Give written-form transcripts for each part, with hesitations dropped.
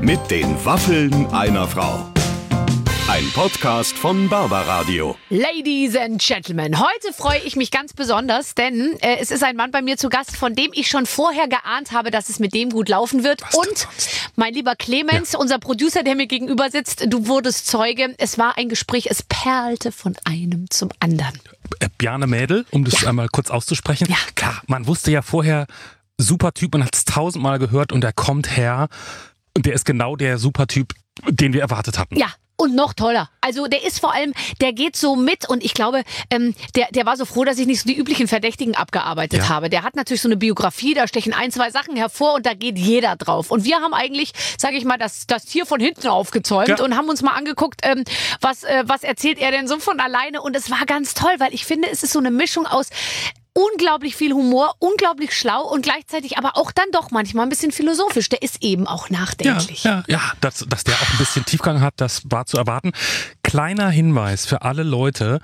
Mit den Waffeln einer Frau. Ein Podcast von Barbaradio. Ladies and Gentlemen, heute freue ich mich ganz besonders, denn es ist ein Mann bei mir zu Gast, von dem ich schon vorher geahnt habe, dass es mit dem gut laufen wird. Und mein lieber Clemens, unser Producer, der mir gegenüber sitzt, du wurdest Zeuge. Es war ein Gespräch, es perlte von einem zum anderen. Bjarne Mädel, um das einmal kurz auszusprechen. Ja. Klar, man wusste ja vorher, super Typ, man hat es 1000-mal gehört und er kommt her und der ist genau der Supertyp, den wir erwartet hatten. Ja. Und noch toller. Also der ist vor allem, der geht so mit und ich glaube, der war so froh, dass ich nicht so die üblichen Verdächtigen abgearbeitet habe. Der hat natürlich so eine Biografie, da stechen 1, 2 Sachen hervor und da geht jeder drauf. Und wir haben eigentlich, sage ich mal, das Tier von hinten aufgezäumt und haben uns mal angeguckt, was erzählt er denn so von alleine. Und es war ganz toll, weil ich finde, es ist so eine Mischung aus unglaublich viel Humor, unglaublich schlau und gleichzeitig aber auch dann doch manchmal ein bisschen philosophisch. Der ist eben auch nachdenklich. Ja, dass der auch ein bisschen Tiefgang hat, das war zu erwarten. Kleiner Hinweis für alle Leute,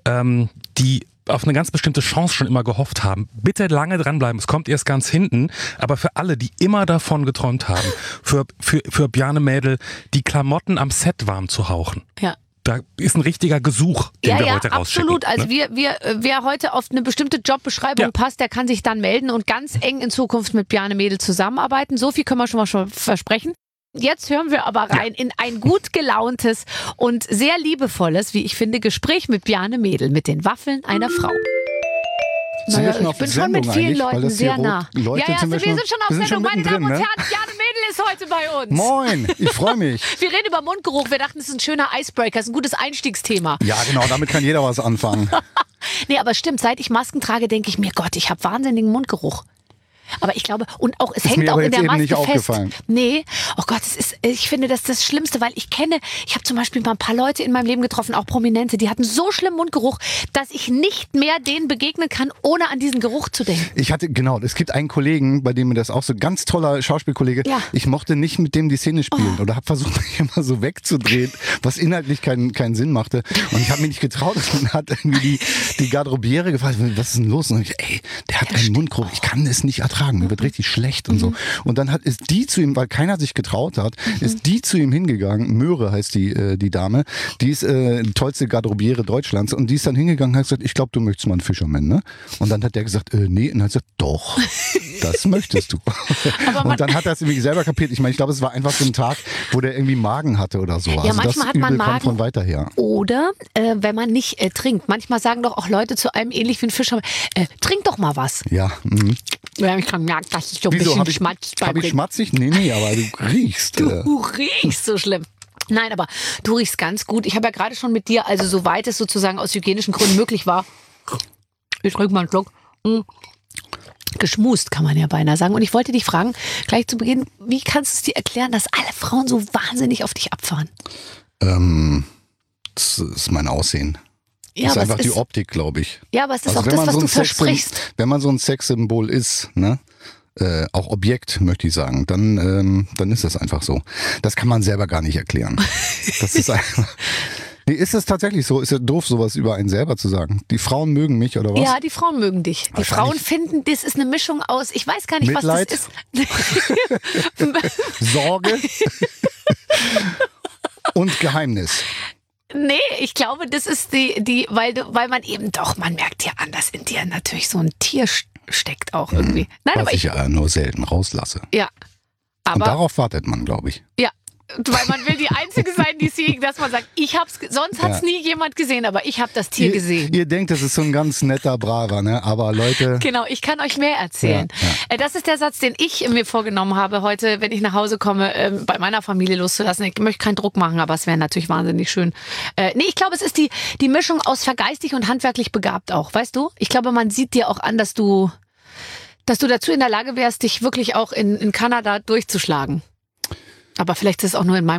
die auf eine ganz bestimmte Chance schon immer gehofft haben. Bitte lange dranbleiben, es kommt erst ganz hinten. Aber für alle, die immer davon geträumt haben, für Bjarne Mädel, die Klamotten am Set warm zu hauchen. Ja. Da ist ein richtiger Gesuch, den wir heute rausschicken. Absolut. Also wer heute auf eine bestimmte Jobbeschreibung passt, der kann sich dann melden und ganz eng in Zukunft mit Bjarne Mädel zusammenarbeiten. So viel können wir schon mal versprechen. Jetzt hören wir aber rein in ein gut gelauntes und sehr liebevolles, wie ich finde, Gespräch mit Bjarne Mädel, mit den Waffeln einer Frau. Naja, ich bin schon mit vielen Leuten sehr nah. Wir sind schon auf Sendung, meine Damen und Herren. Bjarne Mädel ist heute bei uns. Moin, ich freue mich. Wir reden über Mundgeruch. Wir dachten, das ist ein schöner Icebreaker, das ist ein gutes Einstiegsthema. Ja, genau, damit kann jeder was anfangen. Nee, aber stimmt, seit ich Masken trage, denke ich mir, Gott, ich habe wahnsinnigen Mundgeruch. Aber ich glaube, und auch es hängt auch in der Maske fest. Nee, oh Gott, ich finde, das ist das Schlimmste, weil ich habe zum Beispiel mal ein paar Leute in meinem Leben getroffen, auch Prominente, die hatten so schlimmen Mundgeruch, dass ich nicht mehr denen begegnen kann, ohne an diesen Geruch zu denken. Es gibt einen Kollegen, bei dem mir das auch so ganz toller Schauspielkollege, ich mochte nicht mit dem die Szene spielen oder habe versucht, mich immer so wegzudrehen, was inhaltlich keinen Sinn machte. Und ich habe mich nicht getraut und hat irgendwie die Garderobiere gefragt, was ist denn los? Und ich, der hat einen Mundgeruch, ich kann es nicht ertragen. Mir wird richtig schlecht und so. Und dann ist die zu ihm, weil keiner sich getraut hat, ist die zu ihm hingegangen. Möhre heißt die Dame. Die ist die tollste Garderobiere Deutschlands. Und die ist dann hingegangen und hat gesagt, ich glaube, du möchtest mal einen Fisherman, ne? Und dann hat der gesagt, nee. Und dann hat er gesagt, doch, das möchtest du. Und dann hat er es irgendwie selber kapiert. Ich meine, ich glaube, es war einfach so ein Tag, wo der irgendwie Magen hatte oder so. Ja, also manchmal das hat man Übel Magen. Kommt von weiter her. Oder wenn man nicht trinkt. Manchmal sagen doch auch Leute zu einem ähnlich wie ein Fischer, trink doch mal was. Ja. Ja, ich kann merken, dass ich so ein Wieso, bisschen schmatzt. Habe ich schmatzig? Nee, aber du riechst. Du riechst so schlimm. Nein, aber du riechst ganz gut. Ich habe ja gerade schon mit dir, also soweit es sozusagen aus hygienischen Gründen möglich war, ich trinke mal einen Schluck, geschmust, kann man ja beinahe sagen. Und ich wollte dich fragen, gleich zu Beginn, wie kannst du es dir erklären, dass alle Frauen so wahnsinnig auf dich abfahren? Das ist mein Aussehen. Ja, das ist einfach die Optik, glaube ich. Ja, aber es ist auch das, was du versprichst. Wenn man so ein Sexsymbol ist, ne? Auch Objekt, möchte ich sagen, dann ist das einfach so. Das kann man selber gar nicht erklären. Das ist einfach... Nee, ist es tatsächlich so? Ist ja doof, sowas über einen selber zu sagen. Die Frauen mögen mich, oder was? Ja, die Frauen mögen dich. Die Frauen finden, das ist eine Mischung aus, ich weiß gar nicht, Mitleid, was das ist. Sorge und Geheimnis. Nee, ich glaube, das ist weil man eben doch, man merkt ja an, dass in dir natürlich so ein Tier steckt auch irgendwie. Nein, was aber ich ja nur selten rauslasse. Ja. Aber, und darauf wartet man, glaube ich. Ja. Weil man will die Einzige sein, die es hier, dass man sagt, sonst hat es nie jemand gesehen, aber ich habe das Tier gesehen. Ihr denkt, das ist so ein ganz netter, braver, ne? Aber Leute... Genau, ich kann euch mehr erzählen. Ja. Das ist der Satz, den ich mir vorgenommen habe, heute, wenn ich nach Hause komme, bei meiner Familie loszulassen. Ich möchte keinen Druck machen, aber es wäre natürlich wahnsinnig schön. Ich glaube, es ist die Mischung aus vergeistig und handwerklich begabt auch, weißt du? Ich glaube, man sieht dir auch an, dass du dazu in der Lage wärst, dich wirklich auch in Kanada durchzuschlagen. Aber vielleicht ist es auch nur in meinem Kopf.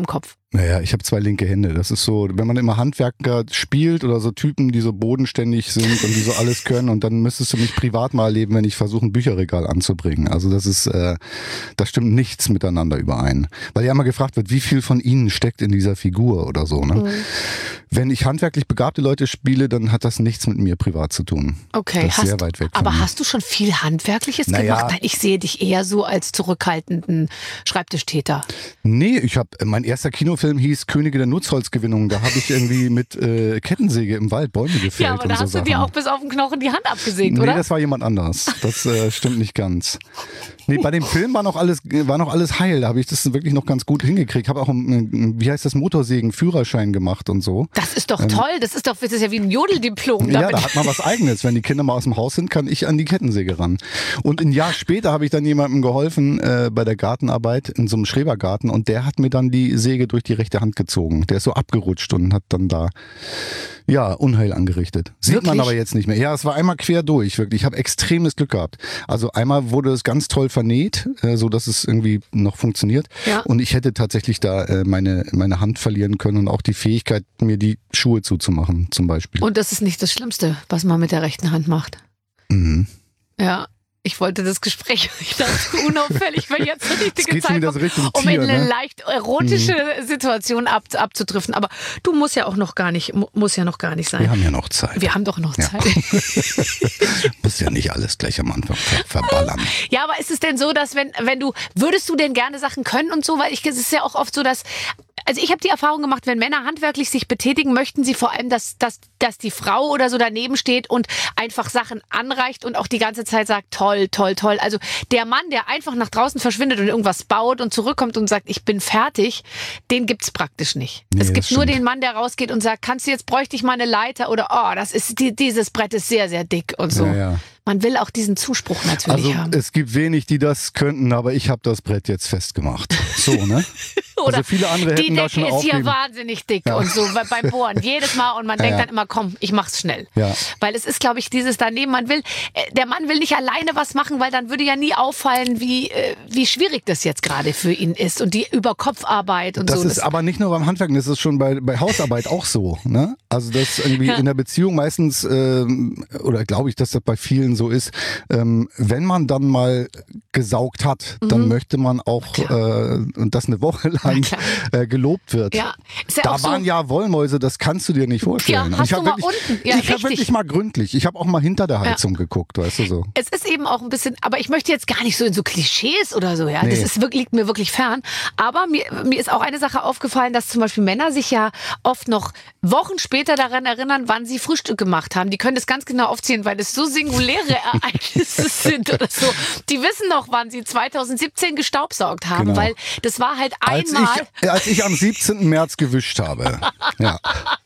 Naja, ich habe 2 linke Hände. Das ist so, wenn man immer Handwerker spielt oder so Typen, die so bodenständig sind und die so alles können, und dann müsstest du mich privat mal erleben, wenn ich versuche, ein Bücherregal anzubringen. Also das ist, da stimmt nichts miteinander überein. Weil ja immer gefragt wird, wie viel von ihnen steckt in dieser Figur oder so. Ne? Wenn ich handwerklich begabte Leute spiele, dann hat das nichts mit mir privat zu tun. Okay, das ist sehr weit weg von aber mir. hast du schon viel Handwerkliches gemacht? Nein, ich sehe dich eher so als zurückhaltenden Schreibtischtäter. Nee, mein erster Kinofilm hieß Könige der Nutzholzgewinnung. Da habe ich irgendwie mit Kettensäge im Wald Bäume gefällt. Ja, aber da hast du dir auch bis auf den Knochen die Hand abgesägt, oder? Nee, das war jemand anders. Das stimmt nicht ganz. Nee, bei dem Film war noch alles heil. Da habe ich das wirklich noch ganz gut hingekriegt. Habe auch Motorsägen-Führerschein gemacht und so. Das ist doch toll. Das ist ja wie ein Jodeldiplom. Ja, da hat man was Eigenes. Wenn die Kinder mal aus dem Haus sind, kann ich an die Kettensäge ran. Und ein Jahr später habe ich dann jemandem geholfen bei der Gartenarbeit in so einem Schrebergarten, und der hat mir dann die Säge durch die rechte Hand gezogen. Der ist so abgerutscht und hat dann da Unheil angerichtet. Sieht man aber jetzt nicht mehr. Ja, es war einmal quer durch, wirklich. Ich habe extremes Glück gehabt. Also einmal wurde es ganz toll vernäht, so dass es irgendwie noch funktioniert. Ja. Und ich hätte tatsächlich da meine Hand verlieren können und auch die Fähigkeit, mir die Schuhe zuzumachen, zum Beispiel. Und das ist nicht das Schlimmste, was man mit der rechten Hand macht. Mhm. Ja. Ich wollte das Gespräch, ich dachte, unauffällig wäre jetzt der richtige Zeitpunkt, um in eine leicht erotische Situation abzudriften. Aber du muss ja noch gar nicht sein. Wir haben ja noch Zeit. Wir haben doch noch Zeit. Muss ja nicht alles gleich am Anfang verballern. Ja, aber ist es denn so, dass würdest du denn gerne Sachen können und so? Weil es ist ja auch oft so, dass, also ich habe die Erfahrung gemacht, wenn Männer handwerklich sich betätigen, möchten sie vor allem, dass die Frau oder so daneben steht und einfach Sachen anreicht und auch die ganze Zeit sagt, toll. Also der Mann, der einfach nach draußen verschwindet und irgendwas baut und zurückkommt und sagt, ich bin fertig, den gibt's praktisch nicht. Nee, es gibt nur den Mann, der rausgeht und sagt, bräuchte ich mal eine Leiter oder dieses Brett ist sehr, sehr dick und so. Ja. Man will auch diesen Zuspruch natürlich haben. Es gibt wenig, die das könnten, aber ich habe das Brett jetzt festgemacht. So, ne? Oder also viele andere hätten da schon aufgegeben. Die Decke ist hier wahnsinnig dick und so beim Bohren. Jedes Mal und man denkt dann immer, komm, ich mach's schnell. Ja. Weil es ist, glaube ich, dieses daneben, der Mann will nicht alleine was machen, weil dann würde ja nie auffallen, wie schwierig das jetzt gerade für ihn ist und die Überkopfarbeit und das so. Das ist aber nicht nur beim Handwerken, das ist schon bei Hausarbeit auch so. Ne? Also das irgendwie in der Beziehung meistens, oder glaube ich, dass das bei vielen so ist, wenn man dann mal gesaugt hat, dann möchte man auch, und das eine Woche lang gelobt wird. Ja. Da waren Wollmäuse, das kannst du dir nicht vorstellen. Ja, ich habe wirklich mal gründlich, ich habe auch mal hinter der Heizung geguckt, weißt du so. Es ist eben auch ein bisschen, aber ich möchte jetzt gar nicht so in so Klischees oder so, ja. Nee. Das liegt mir wirklich fern. Aber mir ist auch eine Sache aufgefallen, dass zum Beispiel Männer sich ja oft noch Wochen später daran erinnern, wann sie Frühstück gemacht haben. Die können das ganz genau aufzählen, weil das so singuläre Ereignisse sind oder so. Die wissen noch, wann sie 2017 gestaubsaugt haben, weil das war halt einmal. Als ich am 17. März gewischt habe. Ja.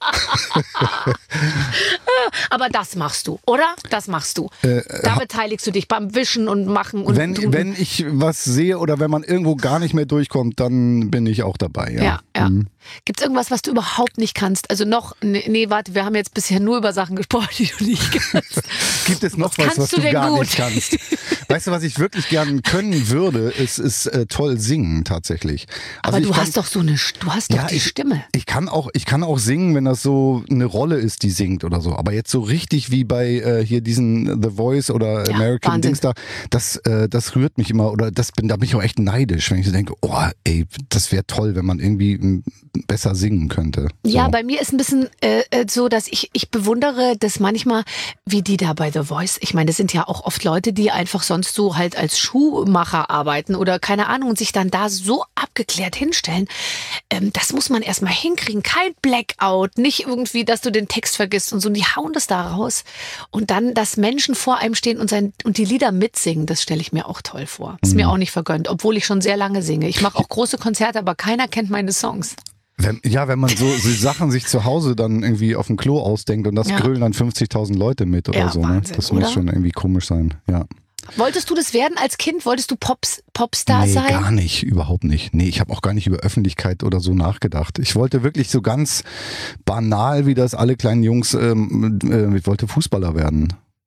Aber das machst du, oder? Das machst du. Da beteiligst du dich beim Wischen und Machen. Und wenn ich was sehe oder wenn man irgendwo gar nicht mehr durchkommt, dann bin ich auch dabei. Ja. Gibt es irgendwas, was du überhaupt nicht kannst? Also warte, wir haben jetzt bisher nur über Sachen gesprochen, die du nicht kannst. Gibt es noch was du gar nicht kannst? Weißt du, was ich wirklich gerne können würde, ist toll singen tatsächlich. Also aber du hast doch die Stimme. Ich kann auch singen, wenn das so eine Rolle ist, die singt oder so. Aber jetzt so richtig wie bei hier diesen The Voice oder American Dings da, das rührt mich immer oder da bin ich auch echt neidisch, wenn ich so denke, das wäre toll, wenn man irgendwie besser singen könnte. So. Ja, bei mir ist ein bisschen so, dass ich bewundere das manchmal, wie die da bei The Voice, ich meine, das sind ja auch oft Leute, die einfach sonst so halt als Schuhmacher arbeiten oder keine Ahnung und sich dann da so abgeklärt hinstellen. Das muss man erstmal hinkriegen. Kein Blackout, nicht irgendwie, dass du den Text vergisst und so. Und die hauen das da raus. Und dann, dass Menschen vor einem stehen und die Lieder mitsingen, das stelle ich mir auch toll vor. Ist mir auch nicht vergönnt, obwohl ich schon sehr lange singe. Ich mache auch große Konzerte, aber keiner kennt meine Songs. Wenn man so Sachen sich zu Hause dann irgendwie auf dem Klo ausdenkt und das grölen dann 50.000 Leute mit oder so. Wahnsinn, ne? Das muss schon irgendwie komisch sein, ja. Wolltest du das werden als Kind? Wolltest du Popstar sein? Nee, gar nicht, überhaupt nicht. Nee, ich habe auch gar nicht über Öffentlichkeit oder so nachgedacht. Ich wollte wirklich so ganz banal, wie das alle kleinen Jungs, ich wollte Fußballer werden.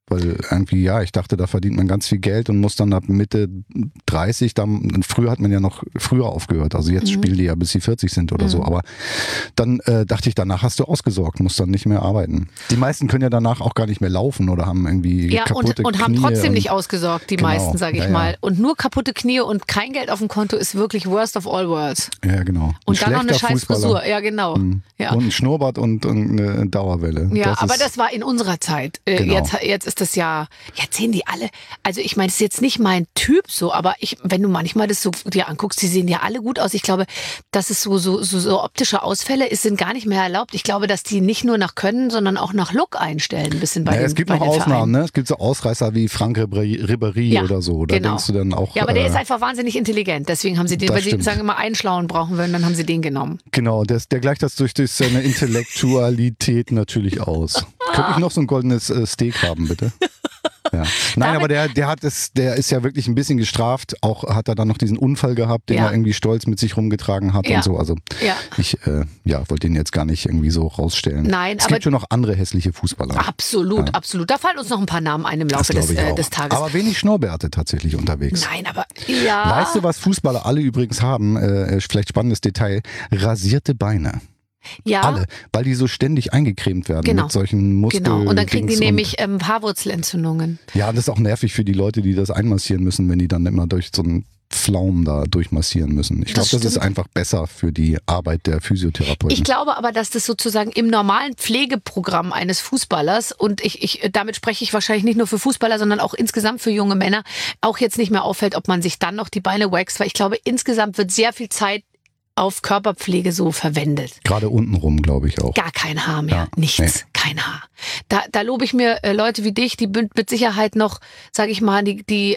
Weil irgendwie, ja, ich dachte, da verdient man ganz viel Geld und muss dann ab Mitte 30, früher hat man ja noch früher aufgehört, also jetzt spielen die ja bis sie 40 sind oder so, aber dann dachte ich, danach hast du ausgesorgt, musst dann nicht mehr arbeiten. Die meisten können ja danach auch gar nicht mehr laufen oder haben irgendwie kaputte Knie. Und haben trotzdem nicht ausgesorgt, die meisten, sage ich mal. Ja. Und nur kaputte Knie und kein Geld auf dem Konto ist wirklich worst of all worlds. Ja, genau. Und dann noch eine scheiß Frisur, ja genau. Ja. Und ein Schnurrbart und eine Dauerwelle. Ja, aber das war in unserer Zeit. Genau. Jetzt ist das ja, jetzt sehen die alle, also ich meine, das ist jetzt nicht mein Typ so, aber wenn du manchmal das so dir anguckst, die sehen ja alle gut aus. Ich glaube, dass es so optische Ausfälle sind gar nicht mehr erlaubt. Ich glaube, dass die nicht nur nach Können, sondern auch nach Look einstellen, ein bisschen bei den Es gibt noch Ausnahmen, ne? Es gibt so Ausreißer wie Frank Ribéry oder so. Da denkst du dann auch. Ja, aber der ist einfach wahnsinnig intelligent. Deswegen haben sie den, weil sie sagen immer einen Schlauen brauchen würden, dann haben sie den genommen. Genau, der gleicht das durch seine Intellektualität natürlich aus. Könnte ich noch so ein goldenes Steak haben, bitte? Ja. Nein, aber der ist ja wirklich ein bisschen gestraft. Auch hat er dann noch diesen Unfall gehabt, den er irgendwie stolz mit sich rumgetragen hat und so. Also ich wollte den jetzt gar nicht irgendwie so rausstellen. Nein, es gibt schon noch andere hässliche Fußballer. Absolut, absolut. Da fallen uns noch ein paar Namen ein im Laufe des Tages. Aber wenig Schnurrbärte tatsächlich unterwegs. Nein, aber ja. Weißt du, was Fußballer alle übrigens haben? Vielleicht spannendes Detail. Rasierte Beine. Ja. Alle, weil die so ständig eingecremt werden mit solchen Muskeln. Genau, und dann kriegen die nämlich Haarwurzelentzündungen. Ja, das ist auch nervig für die Leute, die das einmassieren müssen, wenn die dann immer durch so einen Pflaumen da durchmassieren müssen. Ich glaube, das ist einfach besser für die Arbeit der Physiotherapeuten. Ich glaube aber, dass das sozusagen im normalen Pflegeprogramm eines Fußballers, und damit spreche ich wahrscheinlich nicht nur für Fußballer, sondern auch insgesamt für junge Männer, auch jetzt nicht mehr auffällt, ob man sich dann noch die Beine wächst, weil ich glaube, insgesamt wird sehr viel Zeit auf Körperpflege so verwendet. Gerade untenrum, glaube ich auch. Gar kein Haar mehr, nichts, kein Haar. Da lobe ich mir Leute wie dich, die mit Sicherheit noch, sage ich mal,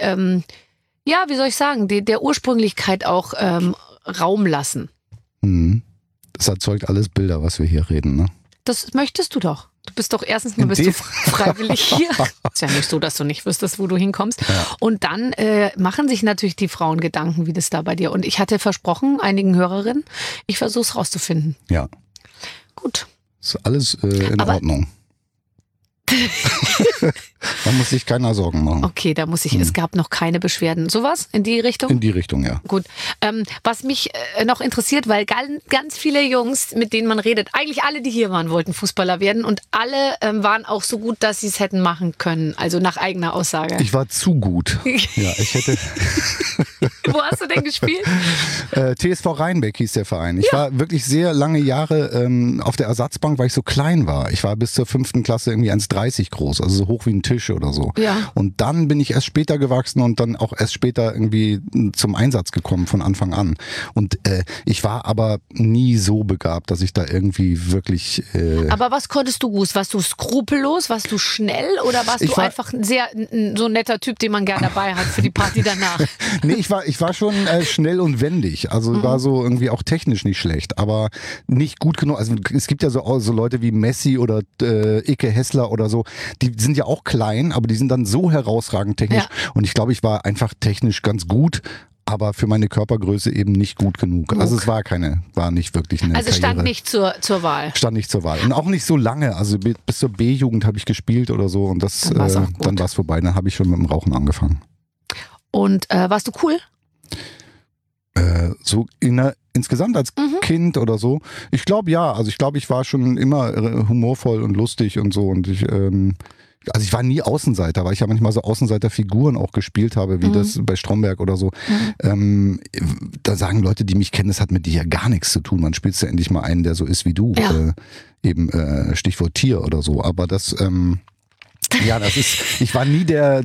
wie soll ich sagen, der Ursprünglichkeit auch Raum lassen. Das erzeugt alles Bilder, was wir hier reden, ne? Das möchtest du doch. Du bist doch erstens mal bist du freiwillig hier. Ist ja nicht so, dass du nicht wüsstest, wo du hinkommst. Ja. Und dann machen sich natürlich die Frauen Gedanken, wie das da bei dir. Und ich hatte versprochen, einigen Hörerinnen, ich versuche es rauszufinden. Ja. Gut. Ist alles in Ordnung. Da muss sich keiner Sorgen machen. Okay, es gab noch keine Beschwerden. Sowas in die Richtung? In die Richtung, ja. Gut. Was mich noch interessiert, weil ganz viele Jungs, mit denen man redet, eigentlich alle, die hier waren, wollten Fußballer werden und alle waren auch so gut, dass sie es hätten machen können. Also nach eigener Aussage. Ich war zu gut. Ja, ich hätte... Wo hast du denn gespielt? TSV Rheinbeck hieß der Verein. Ich war wirklich sehr lange Jahre auf der Ersatzbank, weil ich so klein war. Ich war bis zur 5. Klasse irgendwie 1,30 groß, also so hoch wie ein Tisch oder so. Ja. Und dann bin ich erst später gewachsen und dann auch erst später irgendwie zum Einsatz gekommen von Anfang an. Und ich war aber nie so begabt, dass ich da irgendwie wirklich... Aber was konntest du gut? Warst du skrupellos? Warst du schnell? Oder warst du einfach so ein netter Typ, den man gerne dabei hat für die Party danach? Nee, ich war schon schnell und wendig. Also war so irgendwie auch technisch nicht schlecht, aber nicht gut genug. Also es gibt ja so Leute wie Messi oder Ike Hessler oder so, die sind ja auch klein, aber die sind dann so herausragend technisch. Ja. Und ich glaube, ich war einfach technisch ganz gut, aber für meine Körpergröße eben nicht gut genug. Also es war nicht wirklich eine Also stand Karriere. Nicht zur Wahl. Stand nicht zur Wahl. Und auch nicht so lange. Also bis zur B-Jugend habe ich gespielt oder so und dann war es vorbei. Dann habe ich schon mit dem Rauchen angefangen. Und warst du cool? So insgesamt als Kind oder so? Ich glaube ja. Also ich glaube, ich war schon immer humorvoll und lustig und so. Und ich war nie Außenseiter, weil ich ja manchmal so Außenseiterfiguren auch gespielt habe, wie das bei Stromberg oder so. Da sagen Leute, die mich kennen, das hat mit dir ja gar nichts zu tun. Man spielt ja endlich mal einen, der so ist wie du. Ja. Stichwort Tier oder so. Aber das... Ja, ich war nie der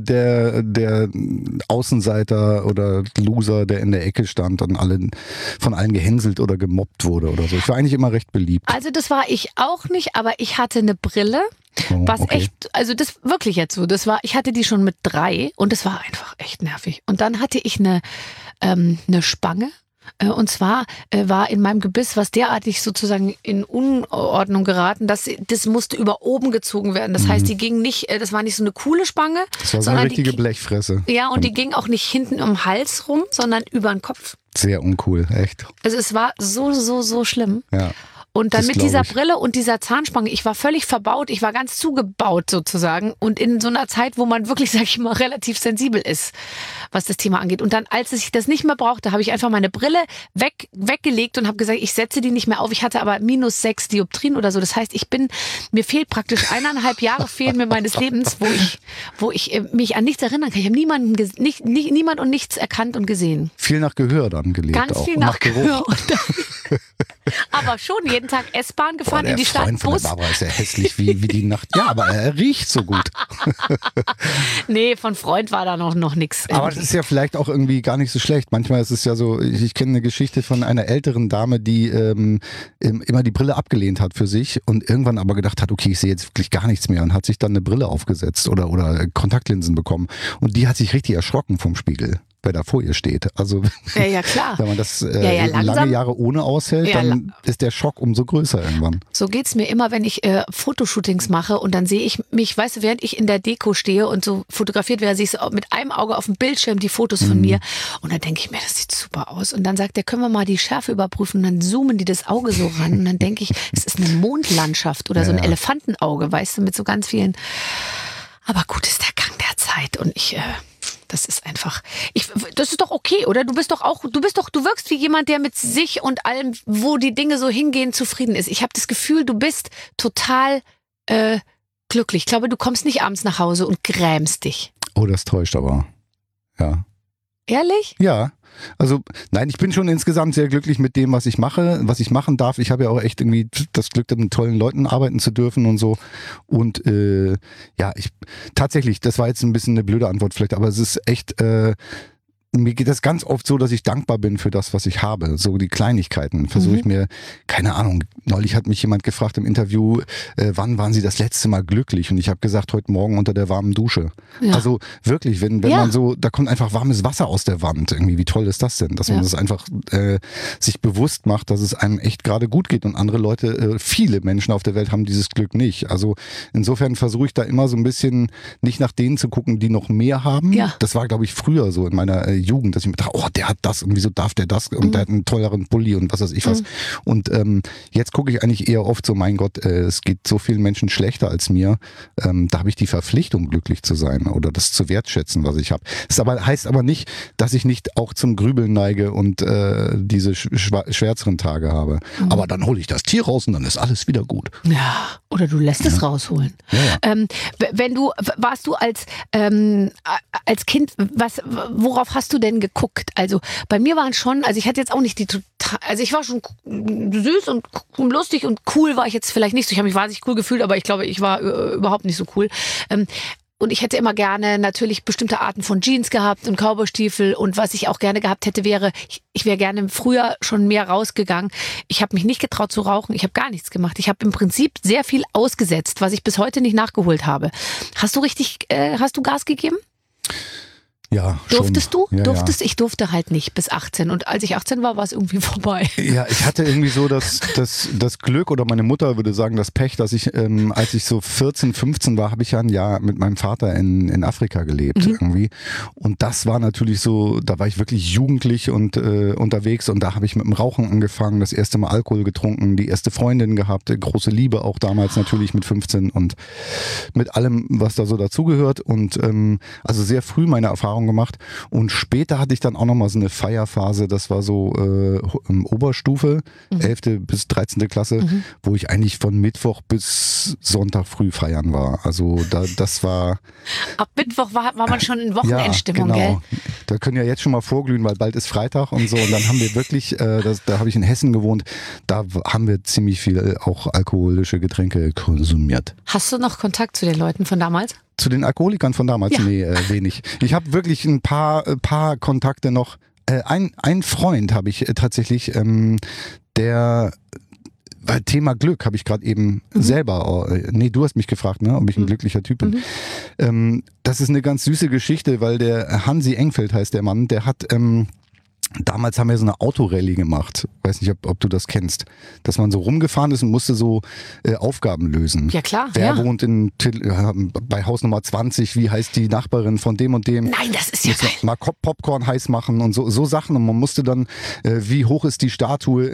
Außenseiter oder Loser, der in der Ecke stand und von allen gehänselt oder gemobbt wurde oder so. Ich war eigentlich immer recht beliebt. Also das war ich auch nicht, aber ich hatte eine Brille, also das wirklich jetzt so, ich hatte die schon mit 3 und das war einfach echt nervig. Und dann hatte ich eine Spange. Und zwar war in meinem Gebiss was derartig sozusagen in Unordnung geraten, dass das musste über oben gezogen werden. Das heißt, die ging nicht, das war nicht so eine coole Spange. Das war so eine richtige Blechfresse. Ja, und die ging auch nicht hinten um den Hals rum, sondern über den Kopf. Sehr uncool, echt. Also es war so schlimm. Ja. Und dann Das mit glaub dieser ich. Brille und dieser Zahnspange, ich war völlig verbaut, ich war ganz zugebaut sozusagen und in so einer Zeit, wo man wirklich, sag ich mal, relativ sensibel ist, was das Thema angeht. Und dann, als ich das nicht mehr brauchte, habe ich einfach meine Brille weggelegt und habe gesagt, ich setze die nicht mehr auf. Ich hatte aber -6 Dioptrien oder so. Das heißt, mir fehlt praktisch 1,5 Jahre fehlen mir meines Lebens, wo ich mich an nichts erinnern kann. Ich habe niemand und nichts erkannt und gesehen. Viel nach Gehör dann gelebt. Ganz auch. viel Und nach Geruch. Gehör. Aber schon jeden Tag S-Bahn gefahren, in die Stadt, Freund von der Bus. Barbara ist ja hässlich wie die Nacht. Ja, aber er riecht so gut. Nee, von Freund war da noch nichts. Aber das ist ja vielleicht auch irgendwie gar nicht so schlecht. Manchmal ist es ja so, ich kenne eine Geschichte von einer älteren Dame, die immer die Brille abgelehnt hat für sich und irgendwann aber gedacht hat, okay, ich sehe jetzt wirklich gar nichts mehr und hat sich dann eine Brille aufgesetzt oder Kontaktlinsen bekommen. Und die hat sich richtig erschrocken vom Spiegel, wer da vor ihr steht. Also Ja, klar. wenn man das langsam. lange Jahre ohne aushält, Ja, dann ist der Schock umso größer irgendwann. So geht's mir immer, wenn ich Fotoshootings mache und dann sehe ich mich, weißt du, während ich in der Deko stehe und so fotografiert werde, sehe ich so mit einem Auge auf dem Bildschirm die Fotos von mir und dann denke ich mir, das sieht super aus. Und dann sagt der, können wir mal die Schärfe überprüfen und dann zoomen die das Auge so ran und dann denke ich, es ist eine Mondlandschaft oder so ein Elefantenauge, weißt du, mit so ganz vielen. Aber gut, ist der Gang der Zeit und das ist einfach, das ist doch okay, oder? Du wirkst wie jemand, der mit sich und allem, wo die Dinge so hingehen, zufrieden ist. Ich habe das Gefühl, du bist total glücklich. Ich glaube, du kommst nicht abends nach Hause und grämst dich. Oh, das täuscht aber. Ja. Ehrlich? Ja, also nein, ich bin schon insgesamt sehr glücklich mit dem, was ich mache, was ich machen darf. Ich habe ja auch echt irgendwie das Glück, mit tollen Leuten arbeiten zu dürfen und so. Und tatsächlich, das war jetzt ein bisschen eine blöde Antwort vielleicht, aber es ist echt, mir geht das ganz oft so, dass ich dankbar bin für das, was ich habe. So die Kleinigkeiten versuche ich mir, keine Ahnung, neulich hat mich jemand gefragt im Interview, wann waren Sie das letzte Mal glücklich? Und ich habe gesagt, heute Morgen unter der warmen Dusche. Ja. Also wirklich, wenn man so, da kommt einfach warmes Wasser aus der Wand. Irgendwie, wie toll ist das denn? Dass man das einfach sich bewusst macht, dass es einem echt gerade gut geht. Und andere Leute, viele Menschen auf der Welt haben dieses Glück nicht. Also insofern versuche ich da immer so ein bisschen nicht nach denen zu gucken, die noch mehr haben. Ja. Das war, glaube ich, früher so in meiner Jugend, dass ich mir dachte, oh, der hat das und wieso darf der das und der hat einen tolleren Pulli und was weiß ich was. Und jetzt gucke ich eigentlich eher oft so, mein Gott, es geht so vielen Menschen schlechter als mir. Da habe ich die Verpflichtung, glücklich zu sein oder das zu wertschätzen, was ich habe. Das heißt aber nicht, dass ich nicht auch zum Grübeln neige und diese schwärzeren Tage habe. Aber dann hole ich das Tier raus und dann ist alles wieder gut. Ja, oder du lässt es rausholen. Ja. Warst du als Kind, worauf hast du denn geguckt? Also bei mir waren schon, also ich hatte jetzt auch nicht also ich war schon süß und lustig und cool war ich jetzt vielleicht nicht so. Ich habe mich wahnsinnig cool gefühlt, aber ich glaube, ich war überhaupt nicht so cool. Und ich hätte immer gerne natürlich bestimmte Arten von Jeans gehabt und Cowboystiefel. Und was ich auch gerne gehabt hätte, wäre, ich wäre gerne früher schon mehr rausgegangen. Ich habe mich nicht getraut zu rauchen. Ich habe gar nichts gemacht. Ich habe im Prinzip sehr viel ausgesetzt, was ich bis heute nicht nachgeholt habe. Hast du Gas gegeben? Ja, Durftest schon. du? Ja, Durftest? ja. Ich durfte halt nicht bis 18. Und als ich 18 war es irgendwie vorbei. Ja, ich hatte irgendwie so das Glück, oder meine Mutter würde sagen, das Pech, dass ich, als ich so 14, 15 war, habe ich ja ein Jahr mit meinem Vater in Afrika gelebt irgendwie. Und das war natürlich so, da war ich wirklich jugendlich und unterwegs und da habe ich mit dem Rauchen angefangen, das erste Mal Alkohol getrunken, die erste Freundin gehabt, große Liebe auch damals natürlich mit 15 und mit allem, was da so dazugehört. Und also sehr früh meine Erfahrung gemacht und später hatte ich dann auch nochmal so eine Feierphase, das war so Oberstufe, 11. bis 13. Klasse, wo ich eigentlich von Mittwoch bis Sonntag früh feiern war. Also das war... Ab Mittwoch war man schon in Wochenendstimmung, ja, gell? genau. Da können ja jetzt schon mal vorglühen, weil bald ist Freitag und so und dann haben wir wirklich, da habe ich in Hessen gewohnt, da haben wir ziemlich viel auch alkoholische Getränke konsumiert. Hast du noch Kontakt zu den Leuten von damals? Zu den Alkoholikern von damals? Ja. Nee, wenig. Ich habe wirklich ein paar Kontakte noch. Ein Freund habe ich tatsächlich, der Thema Glück habe ich gerade eben selber, du hast mich gefragt, ne, ob ich ein glücklicher Typ bin. Das ist eine ganz süße Geschichte, weil der Hansi Engfeld heißt der Mann, der hat damals haben wir so eine Autorallye gemacht. Weiß nicht, ob du das kennst. Dass man so rumgefahren ist und musste so Aufgaben lösen. Ja, klar. Wer wohnt bei Haus Nummer 20? Wie heißt die Nachbarin von dem und dem? Nein, das ist ja geil. Mal Popcorn heiß machen und so Sachen. Und man musste dann, wie hoch ist die Statue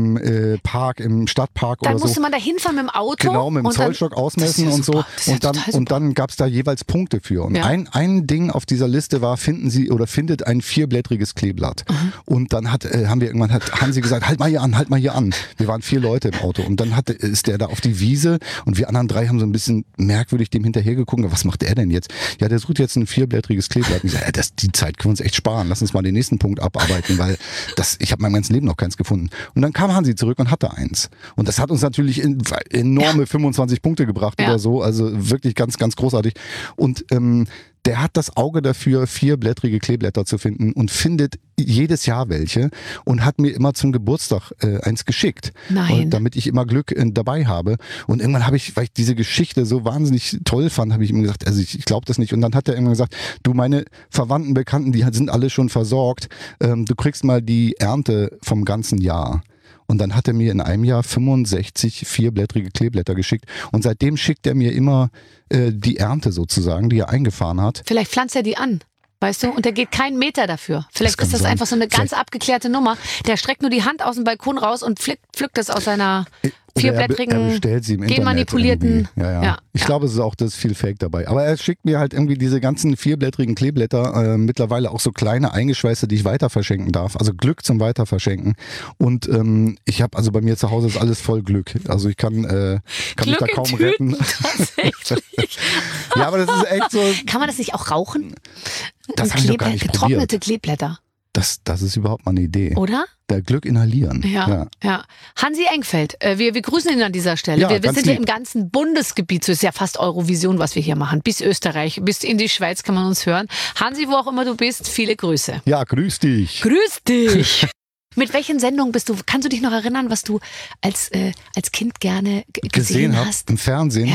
im Park, im Stadtpark dann oder so. Dann musste man da hinfahren mit dem Auto. Genau, mit dem Zollstock ausmessen und so. Und dann gab es da jeweils Punkte für. Und ein Ding auf dieser Liste war, findet ein 4-blättriges Kleeblatt. Und dann hat Hansi gesagt, halt mal hier an. Wir waren 4 Leute im Auto. Und dann ist der da auf die Wiese und wir anderen 3 haben so ein bisschen merkwürdig dem hinterher geguckt. Was macht der denn jetzt? Ja, der sucht jetzt ein 4-blättriges Kleeblatt. Und ich sage, die Zeit können wir uns echt sparen. Lass uns mal den nächsten Punkt abarbeiten, weil ich habe mein ganzes Leben noch keins gefunden. Und dann kam Hansi zurück und hatte eins. Und das hat uns natürlich enorme 25 Punkte gebracht oder so. Also wirklich ganz, ganz großartig. Und der hat das Auge dafür, 4-blättrige Kleeblätter zu finden und findet jedes Jahr welche und hat mir immer zum Geburtstag eins geschickt. Nein. Und damit ich immer Glück dabei habe. Und irgendwann weil ich diese Geschichte so wahnsinnig toll fand, habe ich ihm gesagt, also ich glaube das nicht. Und dann hat er irgendwann gesagt, du, meine Verwandten, Bekannten, die sind alle schon versorgt. Du kriegst mal die Ernte vom ganzen Jahr. Und dann hat er mir in einem Jahr 65 4-blättrige Kleeblätter geschickt. Und seitdem schickt er mir immer die Ernte sozusagen, die er eingefahren hat. Vielleicht pflanzt er die an, weißt du? Und der geht keinen Meter dafür. Vielleicht ist das einfach so eine ganz abgeklärte Nummer. Der streckt nur die Hand aus dem Balkon raus und pflückt das aus seiner 4-blättrigen, genmanipulierten. Ja. Ich glaube, es ist auch das viel Fake dabei. Aber er schickt mir halt irgendwie diese ganzen 4-blättrigen Kleeblätter, mittlerweile auch so kleine eingeschweißte, die ich weiter verschenken darf. Also Glück zum Weiterverschenken. Und ich habe, also bei mir zu Hause ist alles voll Glück. Also ich kann mich da kaum retten. Tatsächlich. Ja, aber das ist echt so. Kann man das nicht auch rauchen? Das habe ich noch gar nicht getrocknete probiert. Kleeblätter. Das ist überhaupt mal eine Idee. Oder? Der Glück inhalieren. Ja. Hansi Engfeld, wir grüßen ihn an dieser Stelle. Ja, wir sind ja lieb. im ganzen Bundesgebiet, so ist ja fast Eurovision, was wir hier machen. Bis Österreich, bis in die Schweiz kann man uns hören. Hansi, wo auch immer du bist, viele Grüße. Ja, grüß dich. Grüß dich. Mit welchen Sendungen kannst du dich noch erinnern, was du als Kind gerne gesehen hast? Im Fernsehen?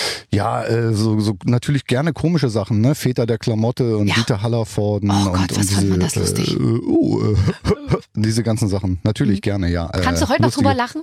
Ja, so natürlich gerne komische Sachen, ne? Väter der Klamotte und Dieter Hallervorden. Oh Gott, was fand man das lustig? Diese ganzen Sachen. Natürlich gerne, ja. Kannst du heute noch drüber lachen?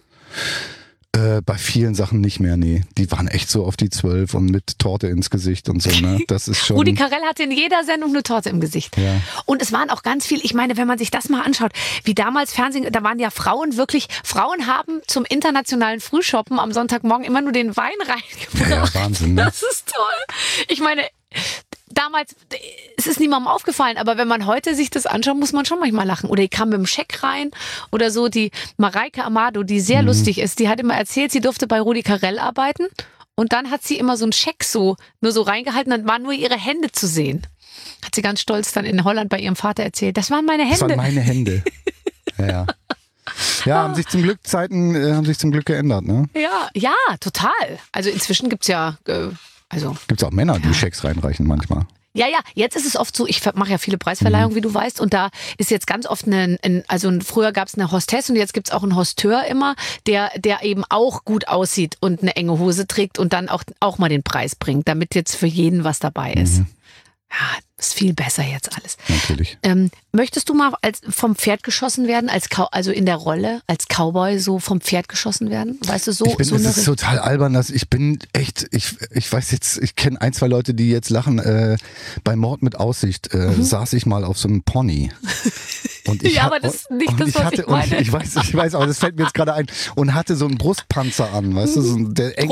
Bei vielen Sachen nicht mehr, nee. Die waren echt so auf die 12 und mit Torte ins Gesicht und so, ne? Das ist schon. Rudi Carrell hatte in jeder Sendung eine Torte im Gesicht. Ja. Und es waren auch ganz viel, ich meine, wenn man sich das mal anschaut, wie damals Fernsehen, da waren ja Frauen haben zum internationalen Frühshoppen am Sonntagmorgen immer nur den Wein reingebracht. Ja, Wahnsinn, ne? Das ist toll. Ich meine, damals, es ist niemandem aufgefallen, aber wenn man heute sich das anschaut, muss man schon manchmal lachen. Oder die kam mit dem Scheck rein oder so. Die Mareike Amado, die sehr lustig ist, die hat immer erzählt, sie durfte bei Rudi Carrell arbeiten und dann hat sie immer so einen Scheck nur so reingehalten, dann waren nur ihre Hände zu sehen. Hat sie ganz stolz dann in Holland bei ihrem Vater erzählt. Das waren meine Hände. Das waren meine Hände. Ja. Ja, haben sich zum Glück geändert, ne? Ja, total. Also inzwischen gibt's ja... Gibt es auch Männer, die Schecks reinreichen manchmal? Ja, jetzt ist es oft so, ich mache ja viele Preisverleihungen, wie du weißt, und da ist jetzt ganz oft früher gab es eine Hostess und jetzt gibt es auch einen Hosteur immer, der eben auch gut aussieht und eine enge Hose trägt und dann auch mal den Preis bringt, damit jetzt für jeden was dabei ist. Ja, ist viel besser jetzt alles. Natürlich. Möchtest du mal vom Pferd geschossen werden, also in der Rolle als Cowboy so vom Pferd geschossen werden? Weißt du, es ist total albern, dass ich bin echt, ich weiß jetzt, ich kenne 1, 2 Leute, die jetzt lachen, bei Mord mit Aussicht saß ich mal auf so einem Pony. Und aber das ist nicht das, was ich meine. Ich weiß, aber das fällt mir jetzt gerade ein. Und hatte so einen Brustpanzer an, weißt du,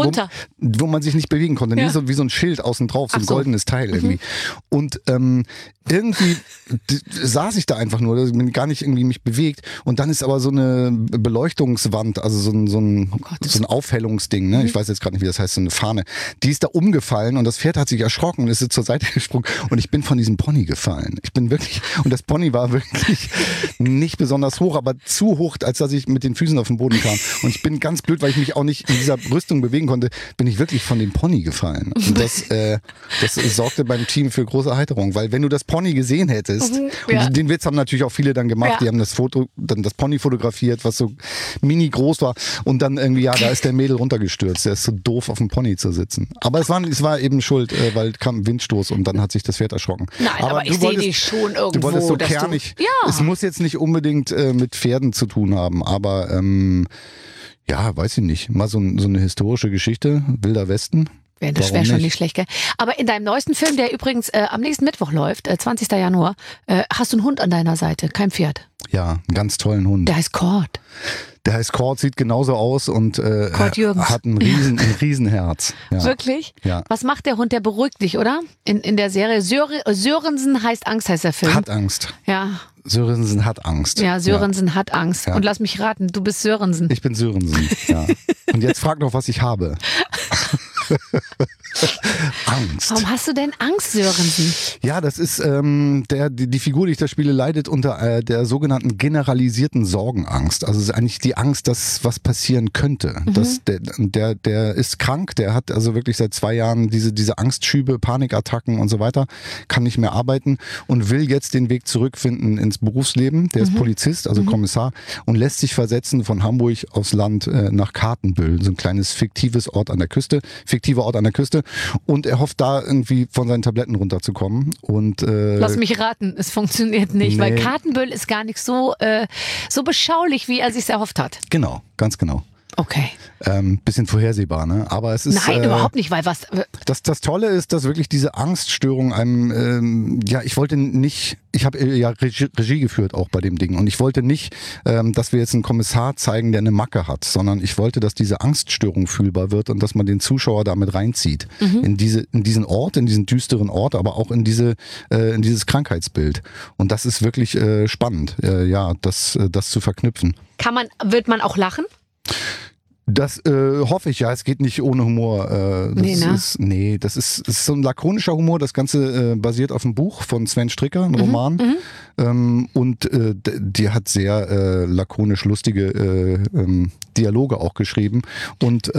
wo man sich nicht bewegen konnte. Ja. Wie so ein Schild außen drauf, so ein goldenes Teil irgendwie. Und irgendwie saß ich da einfach nur, dass ich gar nicht irgendwie mich bewegt. Und dann ist aber so eine Beleuchtungswand, also so ein Aufhellungsding, ne? Ich weiß jetzt gerade nicht, wie das heißt, so eine Fahne. Die ist da umgefallen und das Pferd hat sich erschrocken und ist zur Seite gesprungen und ich bin von diesem Pony gefallen. Und das Pony war wirklich nicht besonders hoch, aber zu hoch, als dass ich mit den Füßen auf den Boden kam. Und ich bin ganz blöd, weil ich mich auch nicht in dieser Rüstung bewegen konnte, bin ich wirklich von dem Pony gefallen. Und das sorgte beim Team für große Erheiterung, weil wenn du das Pony gesehen hättest, und den Witz haben natürlich auch viele dann gemacht, die haben das Pony fotografiert, was so mini groß war und dann irgendwie, da ist der Mädel runtergestürzt, der ist so doof auf dem Pony zu sitzen. Aber es war eben schuld, weil kam ein Windstoß und dann hat sich das Pferd erschrocken. Nein, aber ich sehe dich schon irgendwo. Du wolltest so kernig, es Muss jetzt nicht unbedingt mit Pferden zu tun haben, aber ja, weiß ich nicht. Mal so eine historische Geschichte, Wilder Westen. Das wäre schon nicht schlecht, gell? Aber in deinem neuesten Film, der übrigens am nächsten Mittwoch läuft, 20. Januar, hast du einen Hund an deiner Seite, kein Pferd. Ja, einen ganz tollen Hund. Der heißt Cord. Der heißt Cord, sieht genauso aus und hat ein Riesenherz. Ja. Wirklich? Ja. Was macht der Hund? Der beruhigt dich, oder? In der Serie Sörensen heißt Angst, heißt der Film. Hat Angst. Ja. Sörensen hat Angst. Ja, Sörensen hat Angst. Ja. Und lass mich raten, du bist Sörensen. Ich bin Sörensen, ja. Und jetzt frag noch, was ich habe. Angst. Warum hast du denn Angst, Sörensen? Ja, das ist die Figur, die ich da spiele, leidet unter der sogenannten generalisierten Sorgenangst. Also es ist eigentlich die Angst, dass was passieren könnte. Der ist krank, der hat also wirklich seit 2 Jahren diese Angstschübe, Panikattacken und so weiter, kann nicht mehr arbeiten und will jetzt den Weg zurückfinden ins Berufsleben. Der ist Polizist, also Kommissar, und lässt sich versetzen von Hamburg aufs Land nach Kartenbüll, so ein kleines fiktiver Ort an der Küste. Und er hofft da irgendwie von seinen Tabletten runterzukommen. Und lass mich raten, es funktioniert nicht, Nee. weil Kartenbüll ist gar nicht so beschaulich, wie er sich erhofft hat. Genau, ganz genau. Okay. Bisschen vorhersehbar, ne? Aber es ist. Nein, überhaupt nicht, weil was. Das Tolle ist, dass wirklich diese Angststörung einem, ich habe ja Regie geführt auch bei dem Ding und ich wollte nicht, dass wir jetzt einen Kommissar zeigen, der eine Macke hat, sondern ich wollte, dass diese Angststörung fühlbar wird und dass man den Zuschauer damit reinzieht. In diesen Ort, in diesen düsteren Ort, aber auch in dieses Krankheitsbild. Und das ist wirklich spannend, das zu verknüpfen. Wird man auch lachen? Das hoffe ich, ja. Es geht nicht ohne Humor. Das ist so ein lakonischer Humor. Das Ganze basiert auf einem Buch von Sven Stricker, ein Roman. Und die hat sehr lakonisch lustige Dialoge auch geschrieben. Und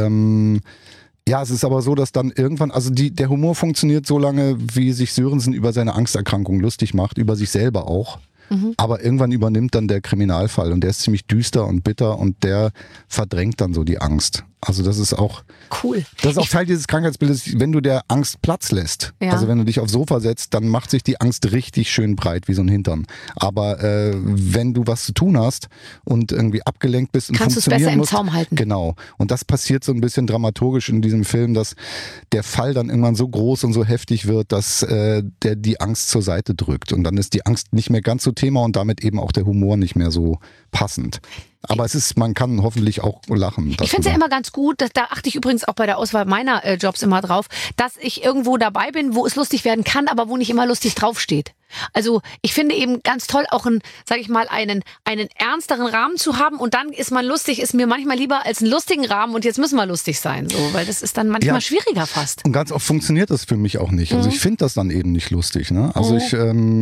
es ist aber so, dass dann irgendwann, also der Humor funktioniert so lange, wie sich Sörensen über seine Angsterkrankung lustig macht, über sich selber auch. Aber irgendwann übernimmt dann der Kriminalfall und der ist ziemlich düster und bitter und der verdrängt dann so die Angst. Also das ist auch cool. Das ist auch Teil dieses Krankheitsbildes, wenn du der Angst Platz lässt. Ja. Also wenn du dich aufs Sofa setzt, dann macht sich die Angst richtig schön breit wie so ein Hintern. Aber wenn du was zu tun hast und irgendwie abgelenkt bist und kannst du es besser im Zaum halten. Genau. Und das passiert so ein bisschen dramaturgisch in diesem Film, dass der Fall dann irgendwann so groß und so heftig wird, dass der die Angst zur Seite drückt. Und dann ist die Angst nicht mehr ganz so Thema und damit eben auch der Humor nicht mehr so passend. Aber man kann hoffentlich auch lachen. Ich finde es ja immer ganz gut, da achte ich übrigens auch bei der Auswahl meiner Jobs immer drauf, dass ich irgendwo dabei bin, wo es lustig werden kann, aber wo nicht immer lustig draufsteht. Also ich finde eben ganz toll, auch einen ernsteren Rahmen zu haben und dann ist man lustig, ist mir manchmal lieber als einen lustigen Rahmen und jetzt müssen wir lustig sein, so, weil das ist dann manchmal schwieriger fast. Und ganz oft funktioniert das für mich auch nicht. Also ich finde das dann eben nicht lustig. Ne? Also ich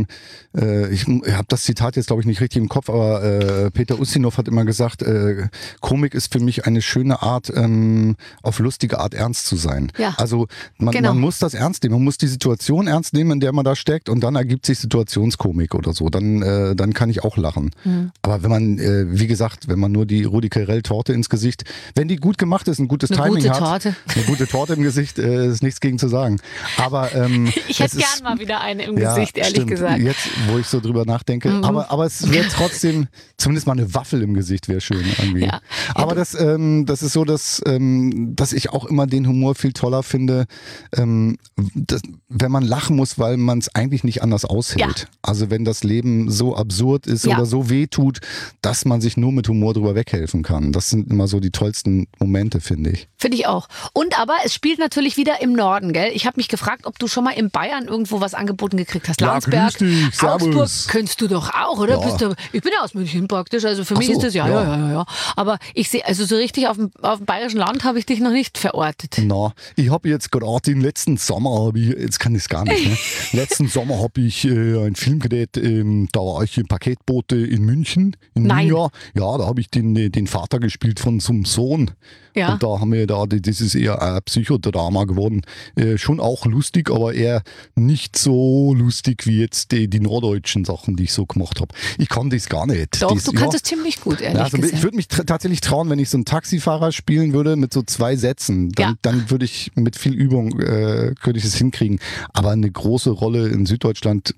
habe das Zitat jetzt glaube ich nicht richtig im Kopf, aber Peter Ustinov hat immer gesagt, Komik ist für mich eine schöne Art, auf lustige Art ernst zu sein. Ja. Also man muss das ernst nehmen, man muss die Situation ernst nehmen, in der man da steckt und dann ergibt sich Situationskomik oder so, dann kann ich auch lachen. Aber wenn man, wie gesagt, wenn man nur die Rudi Carrell-Torte ins Gesicht, wenn die gut gemacht ist, ein gutes Timing hat, eine gute Torte im Gesicht, ist nichts gegen zu sagen. Aber ich hätte gern mal wieder eine im Gesicht, ehrlich gesagt. Jetzt, wo ich so drüber nachdenke, aber es wäre trotzdem, zumindest mal eine Waffel im Gesicht wäre schön irgendwie. Ja. Aber das ist so, dass ich auch immer den Humor viel toller finde, wenn man lachen muss, weil man es eigentlich nicht anders aushält. Ja. Also wenn das Leben so absurd ist oder so wehtut, dass man sich nur mit Humor drüber weghelfen kann. Das sind immer so die tollsten Momente, finde ich. Finde ich auch. Und aber es spielt natürlich wieder im Norden, gell? Ich habe mich gefragt, ob du schon mal in Bayern irgendwo was angeboten gekriegt hast. Landsberg, Augsburg, kennst du doch auch, oder? Ja. Ich bin ja aus München praktisch, also für mich ist das ja. Aber ich sehe, also so richtig auf dem bayerischen Land habe ich dich noch nicht verortet. Na, ich habe jetzt gerade den letzten Sommer, jetzt kann ich es gar nicht, ne? Letzten Sommer habe ich einen Film gedreht, da war ich im Paketbote in München. Nein. Ja, da habe ich den Vater gespielt von so einem Sohn. Ja. Und da haben wir das ist eher ein Psychodrama geworden. Schon auch lustig, aber eher nicht so lustig wie jetzt die norddeutschen Sachen, die ich so gemacht habe. Ich kann das gar nicht. Doch, du kannst es ziemlich gut, ehrlich gesagt. Ich würde mich tatsächlich trauen, wenn ich so einen Taxifahrer spielen würde mit so 2 Sätzen, dann würde ich mit viel Übung könnte ich es hinkriegen. Aber eine große Rolle in Süddeutschland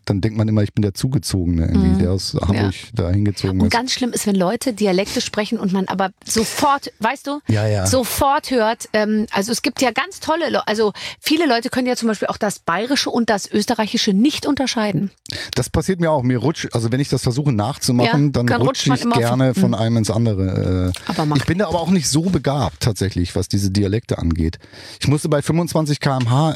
dann denkt man immer, ich bin der Zugezogene, irgendwie, der aus Hamburg da hingezogen ist. Und ganz schlimm ist, wenn Leute Dialekte sprechen und man aber sofort, weißt du, Ja. sofort hört, also es gibt ja ganz tolle, also viele Leute können ja zum Beispiel auch das Bayerische und das Österreichische nicht unterscheiden. Das passiert mir auch. Also wenn ich das versuche nachzumachen, dann rutsche ich gerne von einem ins andere. Ich bin da aber auch nicht so begabt tatsächlich, was diese Dialekte angeht. Ich musste bei 25 km/h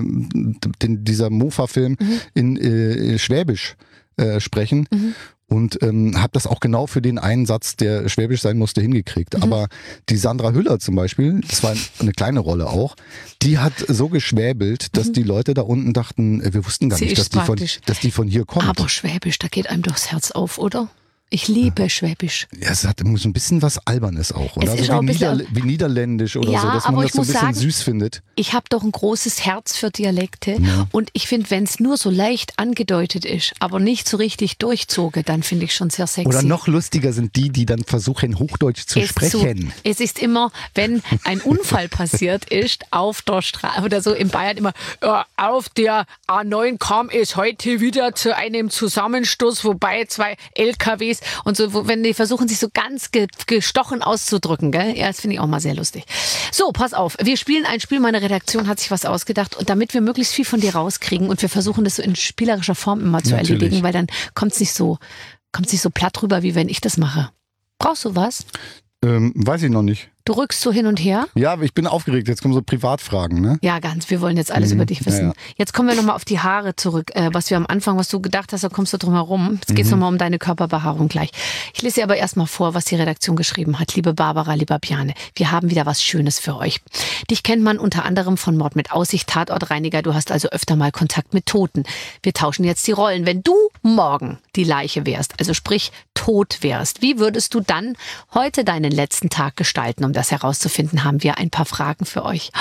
dieser Mofa-Film in Schwäbisch sprechen. Und habe das auch genau für den einen Satz, der Schwäbisch sein musste, hingekriegt. Aber die Sandra Hüller zum Beispiel, das war eine kleine Rolle auch, die hat so geschwäbelt, dass die Leute da unten dachten, wir wussten gar nicht, dass die von hier kommt. Aber Schwäbisch, da geht einem durchs Herz auf, oder? Ich liebe Schwäbisch. Ja, es hat so ein bisschen was Albernes auch, oder? Es ist so auch wie Niederländisch oder so, dass man das so ein bisschen süß findet. Ich habe doch ein großes Herz für Dialekte und ich finde, wenn es nur so leicht angedeutet ist, aber nicht so richtig durchzoge, dann finde ich schon sehr sexy. Oder noch lustiger sind die dann versuchen, Hochdeutsch zu sprechen. Es ist immer, wenn ein Unfall passiert ist, auf der Straße oder so in Bayern immer, auf der A9 kam es heute wieder zu einem Zusammenstoß, wobei 2 LKWs und so, wenn die versuchen, sich so ganz gestochen auszudrücken, gell? Ja, das finde ich auch mal sehr lustig. So, pass auf, wir spielen ein Spiel, meine Redaktion hat sich was ausgedacht und damit wir möglichst viel von dir rauskriegen und wir versuchen das so in spielerischer Form immer zu erledigen, weil dann kommt es nicht so platt rüber, wie wenn ich das mache. Brauchst du was? Weiß ich noch nicht. Du rückst so hin und her? Ja, aber ich bin aufgeregt. Jetzt kommen so Privatfragen, ne? Ja, ganz. Wir wollen jetzt alles über dich wissen. Ja. Jetzt kommen wir nochmal auf die Haare zurück. Was wir am Anfang, was du gedacht hast, da kommst du drum herum. Jetzt geht's nochmal um deine Körperbehaarung gleich. Ich lese dir aber erstmal vor, was die Redaktion geschrieben hat. Liebe Barbara, lieber Bjarne, wir haben wieder was Schönes für euch. Dich kennt man unter anderem von Mord mit Aussicht, Tatortreiniger. Du hast also öfter mal Kontakt mit Toten. Wir tauschen jetzt die Rollen. Wenn du morgen die Leiche wärst, also sprich tot wärst, wie würdest du dann heute deinen letzten Tag gestalten? Um das herauszufinden, haben wir ein paar Fragen für euch.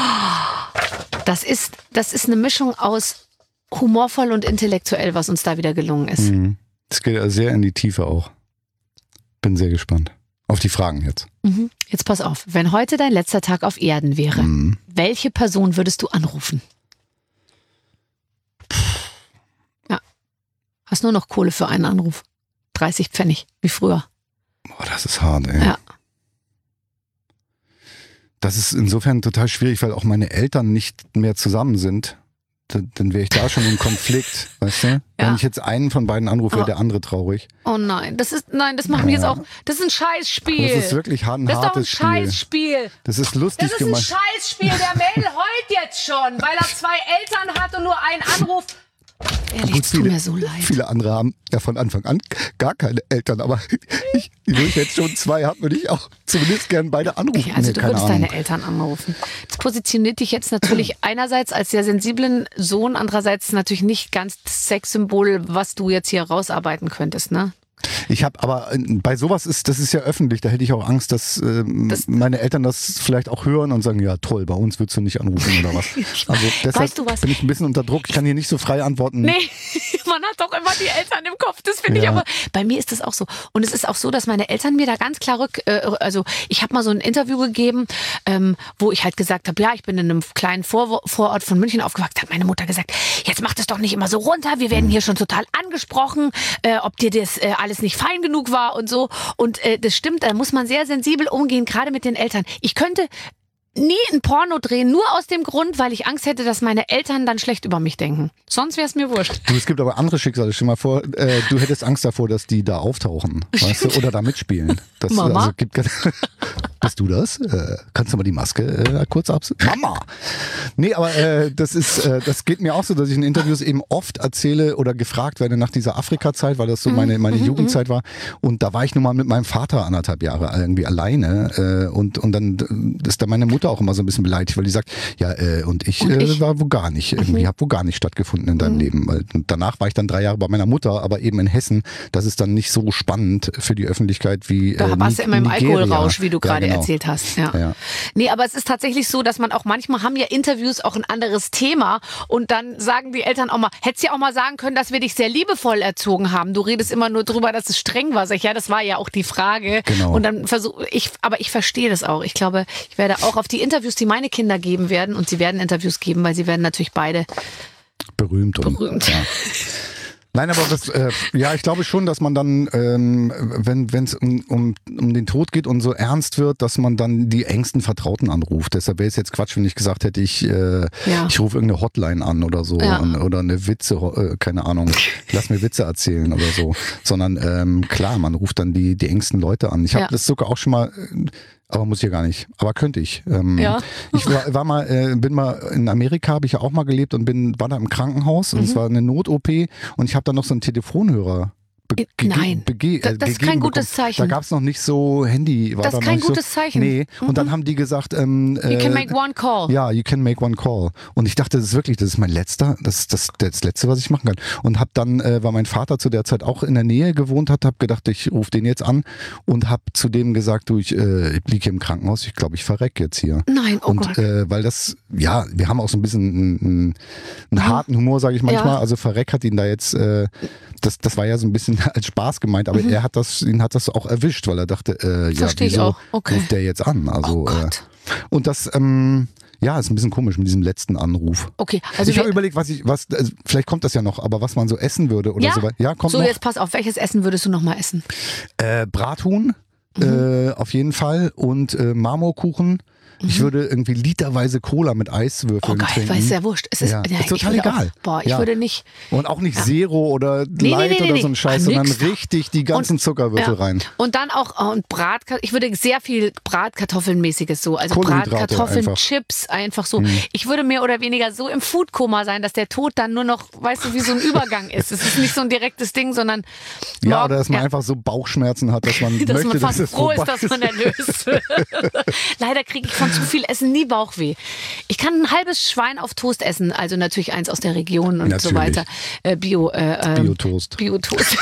Das ist eine Mischung aus humorvoll und intellektuell, was uns da wieder gelungen ist. Das geht sehr in die Tiefe auch. Bin sehr gespannt. Auf die Fragen jetzt. Jetzt pass auf, wenn heute dein letzter Tag auf Erden wäre, welche Person würdest du anrufen? Ja. Hast nur noch Kohle für einen Anruf. 30 Pfennig, wie früher. Boah, das ist hart, ey. Ja. Das ist insofern total schwierig, weil auch meine Eltern nicht mehr zusammen sind. Dann wäre ich da schon im Konflikt, weißt du? Ja. Wenn ich jetzt einen von beiden anrufe, wäre der andere traurig. Oh nein, das machen wir jetzt auch. Das ist ein Scheißspiel. Das ist wirklich ein hartes Spiel. Das ist doch ein Scheißspiel. Das ist lustig gemacht. Das ist ein Scheißspiel. Der Mädel heult jetzt schon, weil er 2 Eltern hat und nur einen Anruf. Ehrlich, es tut mir so leid. Viele andere haben ja von Anfang an gar keine Eltern, aber wo ich jetzt schon 2 habe, würde ich auch zumindest gern beide anrufen. Okay, also du würdest deine Eltern anrufen. Das positioniert dich jetzt natürlich einerseits als sehr sensiblen Sohn, andererseits natürlich nicht ganz das Sexsymbol, was du jetzt hier rausarbeiten könntest, ne? Ich habe aber bei sowas das ist ja öffentlich, da hätte ich auch Angst, dass meine Eltern das vielleicht auch hören und sagen, ja toll, bei uns würdest du nicht anrufen oder was. Also deshalb weißt du was? bin ich ein bisschen unter Druck, ich kann hier nicht so frei antworten. Nee, man hat doch immer die Eltern im Kopf, das finde ich aber, bei mir ist das auch so. Und es ist auch so, dass meine Eltern mir da ganz klar also ich habe mal so ein Interview gegeben, wo ich halt gesagt habe, ja, ich bin in einem kleinen Vorort von München aufgewachsen, hat meine Mutter gesagt, jetzt mach das doch nicht immer so runter, wir werden hier schon total angesprochen, ob dir das alles nicht fein genug war und so. Und das stimmt, da muss man sehr sensibel umgehen, gerade mit den Eltern. Ich könnte nie ein Porno drehen, nur aus dem Grund, weil ich Angst hätte, dass meine Eltern dann schlecht über mich denken. Sonst wäre es mir wurscht. Du, es gibt aber andere Schicksale. Stell dir mal vor, du hättest Angst davor, dass die da auftauchen, weißt du, oder da mitspielen. Das, Mama? Also, bist du das? Kannst du mal die Maske kurz absetzen? Mama! Nee, aber das geht mir auch so, dass ich in Interviews eben oft erzähle oder gefragt werde nach dieser Afrika-Zeit, weil das so meine Jugendzeit war. Und da war ich nun mal mit meinem Vater 1,5 Jahre irgendwie alleine. Und dann ist da meine Mutter auch immer so ein bisschen beleidigt, weil die sagt, ja, und ich war wo gar nicht. Irgendwie habe wo gar nicht stattgefunden in deinem Leben. Weil danach war ich dann 3 Jahre bei meiner Mutter, aber eben in Hessen. Das ist dann nicht so spannend für die Öffentlichkeit wie da warst du immer im Alkoholrausch, wie du gerade genau. erzählt hast. Ja. Nee, aber es ist tatsächlich so, dass man auch manchmal haben ja Interviews auch ein anderes Thema und dann sagen die Eltern auch mal, hättest ja auch mal sagen können, dass wir dich sehr liebevoll erzogen haben. Du redest immer nur drüber, dass es streng war. Sag ich, ja, das war ja auch die Frage. Genau. Und dann aber ich verstehe das auch. Ich glaube, ich werde auch auf die Interviews, die meine Kinder geben werden, und sie werden Interviews geben, weil sie werden natürlich beide berühmt. Ja. Nein, aber ich glaube schon, dass man dann, wenn es um den Tod geht und so ernst wird, dass man dann die engsten Vertrauten anruft. Deshalb wäre es jetzt Quatsch, wenn ich gesagt hätte, ich rufe irgendeine Hotline an oder so oder eine Witze, keine Ahnung, lass mir Witze erzählen oder so. Sondern klar, man ruft dann die engsten Leute an. Ich habe das sogar auch schon mal... Aber muss ich ja gar nicht. Aber könnte ich. Ich bin mal in Amerika, habe ich ja auch mal gelebt und war da im Krankenhaus und es war eine Not-OP und ich habe da noch so einen Telefonhörer das ist kein gutes Zeichen. Da gab es noch nicht so Handy. Das ist kein gutes Zeichen. Nee. Und dann haben die gesagt, you can make one call. Ja, you can make one call. Und ich dachte, das ist mein letzter, das Letzte, was ich machen kann. Und habe dann, weil mein Vater zu der Zeit auch in der Nähe gewohnt hat, habe gedacht, ich rufe den jetzt an und habe zu dem gesagt, ich liege hier im Krankenhaus, ich glaube, ich verrecke jetzt hier. Nein, oh Gott. Weil das, wir haben auch so ein bisschen einen harten Humor, sage ich manchmal. Also verreck hat ihn da jetzt, das war ja so ein bisschen als Spaß gemeint, aber ihn hat das auch erwischt, weil er dachte, wieso ruft der jetzt an? Also, und das, ist ein bisschen komisch mit diesem letzten Anruf. Okay, also ich habe überlegt, vielleicht kommt das ja noch, aber was man so essen würde oder so. Ja, kommt noch. Jetzt pass auf, welches Essen würdest du noch mal essen? Brathuhn, auf jeden Fall und Marmorkuchen. Ich würde irgendwie literweise Cola mit Eiswürfeln trinken. Weil es ist ja wurscht. Es ist, ist total egal. Ich würde nicht... Und auch nicht Zero oder Light oder so ein Scheiß, sondern richtig die ganzen Zuckerwürfel rein. Und dann auch ich würde sehr viel Bratkartoffeln-mäßiges so. Also Bratkartoffeln, einfach. Chips, einfach so. Ich würde mehr oder weniger so im Foodkoma sein, dass der Tod dann nur noch, weißt du, wie so ein Übergang ist. Es ist nicht so ein direktes Ding, sondern... oder dass man einfach so Bauchschmerzen hat, dass man möchte, dass es froh ist, dass man erlöst wird. Leider kriege ich von zu viel Essen nie Bauchweh. Ich kann ein halbes Schwein auf Toast essen, also natürlich eins aus der Region und so weiter. Bio-Toast. Bio-Toast.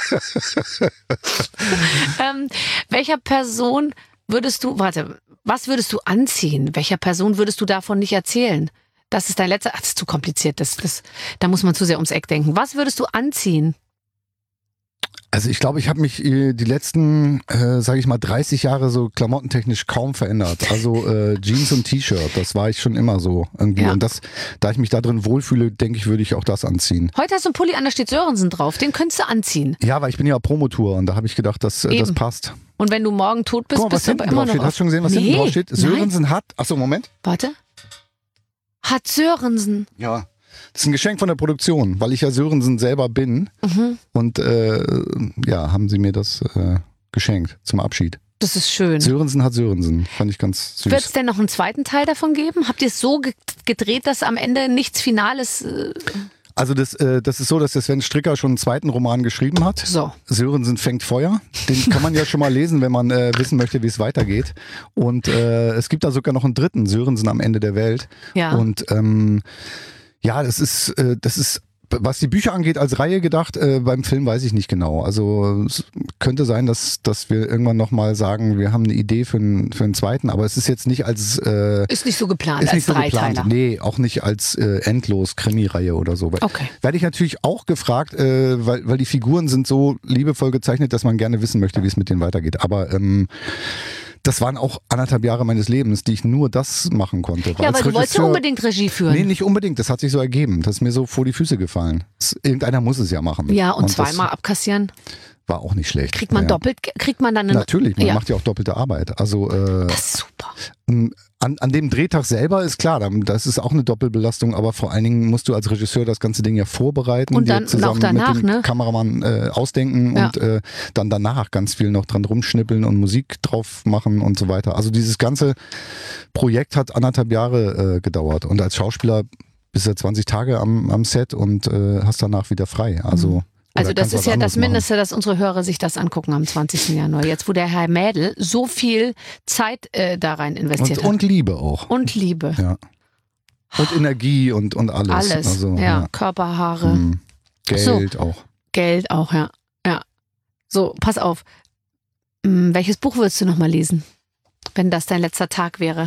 Welcher Person was würdest du anziehen? Welcher Person würdest du davon nicht erzählen? Das ist dein letzter, das ist zu kompliziert, da muss man zu sehr ums Eck denken. Was würdest du anziehen? Also ich glaube, ich habe mich die letzten, sage ich mal, 30 Jahre so klamottentechnisch kaum verändert. Also Jeans und T-Shirt, das war ich schon immer so irgendwie. Ja. Und da ich mich da drin wohlfühle, denke ich, würde ich auch das anziehen. Heute hast du einen Pulli an, da steht Sörensen drauf, den könntest du anziehen. Ja, weil ich bin ja auf Promotour und da habe ich gedacht, das passt. Und wenn du morgen tot bist, bist du aber immer noch... Hast du schon gesehen, was hinten drauf steht? Sörensen hat... Achso, Moment. Warte. Hat Sörensen. Ja. Das ist ein Geschenk von der Produktion, weil ich ja Sörensen selber bin. Und haben sie mir das geschenkt zum Abschied. Das ist schön. Sörensen hat Sörensen. Fand ich ganz süß. Wird es denn noch einen zweiten Teil davon geben? Habt ihr es so gedreht, dass am Ende nichts Finales... Also das ist so, dass der Sven Stricker schon einen zweiten Roman geschrieben hat. So. Sörensen fängt Feuer. Den kann man ja schon mal lesen, wenn man wissen möchte, wie es weitergeht. Und es gibt da sogar noch einen dritten, Sörensen am Ende der Welt. Ja. Und das ist, was die Bücher angeht, als Reihe gedacht. Beim Film weiß ich nicht genau. Also es könnte sein, dass wir irgendwann nochmal sagen, wir haben eine Idee für einen zweiten, aber es ist jetzt nicht als... ist nicht so geplant als Dreiteiler. Nee, auch nicht als endlos Krimi-Reihe oder so. Okay. Werde ich natürlich auch gefragt, weil die Figuren sind so liebevoll gezeichnet, dass man gerne wissen möchte, wie es mit denen weitergeht. Aber... das waren auch 1,5 Jahre meines Lebens, die ich nur das machen konnte. Ja, aber du wolltest ja unbedingt Regie führen. Nee, nicht unbedingt. Das hat sich so ergeben. Das ist mir so vor die Füße gefallen. Irgendeiner muss es ja machen. Ja, und zweimal abkassieren. War auch nicht schlecht. Kriegt man doppelt, kriegt man dann... Natürlich, man macht ja auch doppelte Arbeit. Also, das ist super. An dem Drehtag selber ist klar, das ist auch eine Doppelbelastung, aber vor allen Dingen musst du als Regisseur das ganze Ding ja vorbereiten. Und dann zusammen auch danach, mit dem Kameramann ausdenken und dann danach ganz viel noch dran rumschnippeln und Musik drauf machen und so weiter. Also dieses ganze Projekt hat 1,5 Jahre gedauert und als Schauspieler bist du 20 Tage am Set und hast danach wieder frei. Also das ist ja das Mindeste, dass unsere Hörer sich das angucken am 20. Januar. Jetzt, wo der Herr Mädel so viel Zeit da rein investiert hat. Und Liebe auch. Und Liebe. Ja. Und Energie und alles. Alles, also, Körperhaare. Geld auch. Geld auch, ja. So, pass auf. Welches Buch würdest du noch mal lesen, wenn das dein letzter Tag wäre?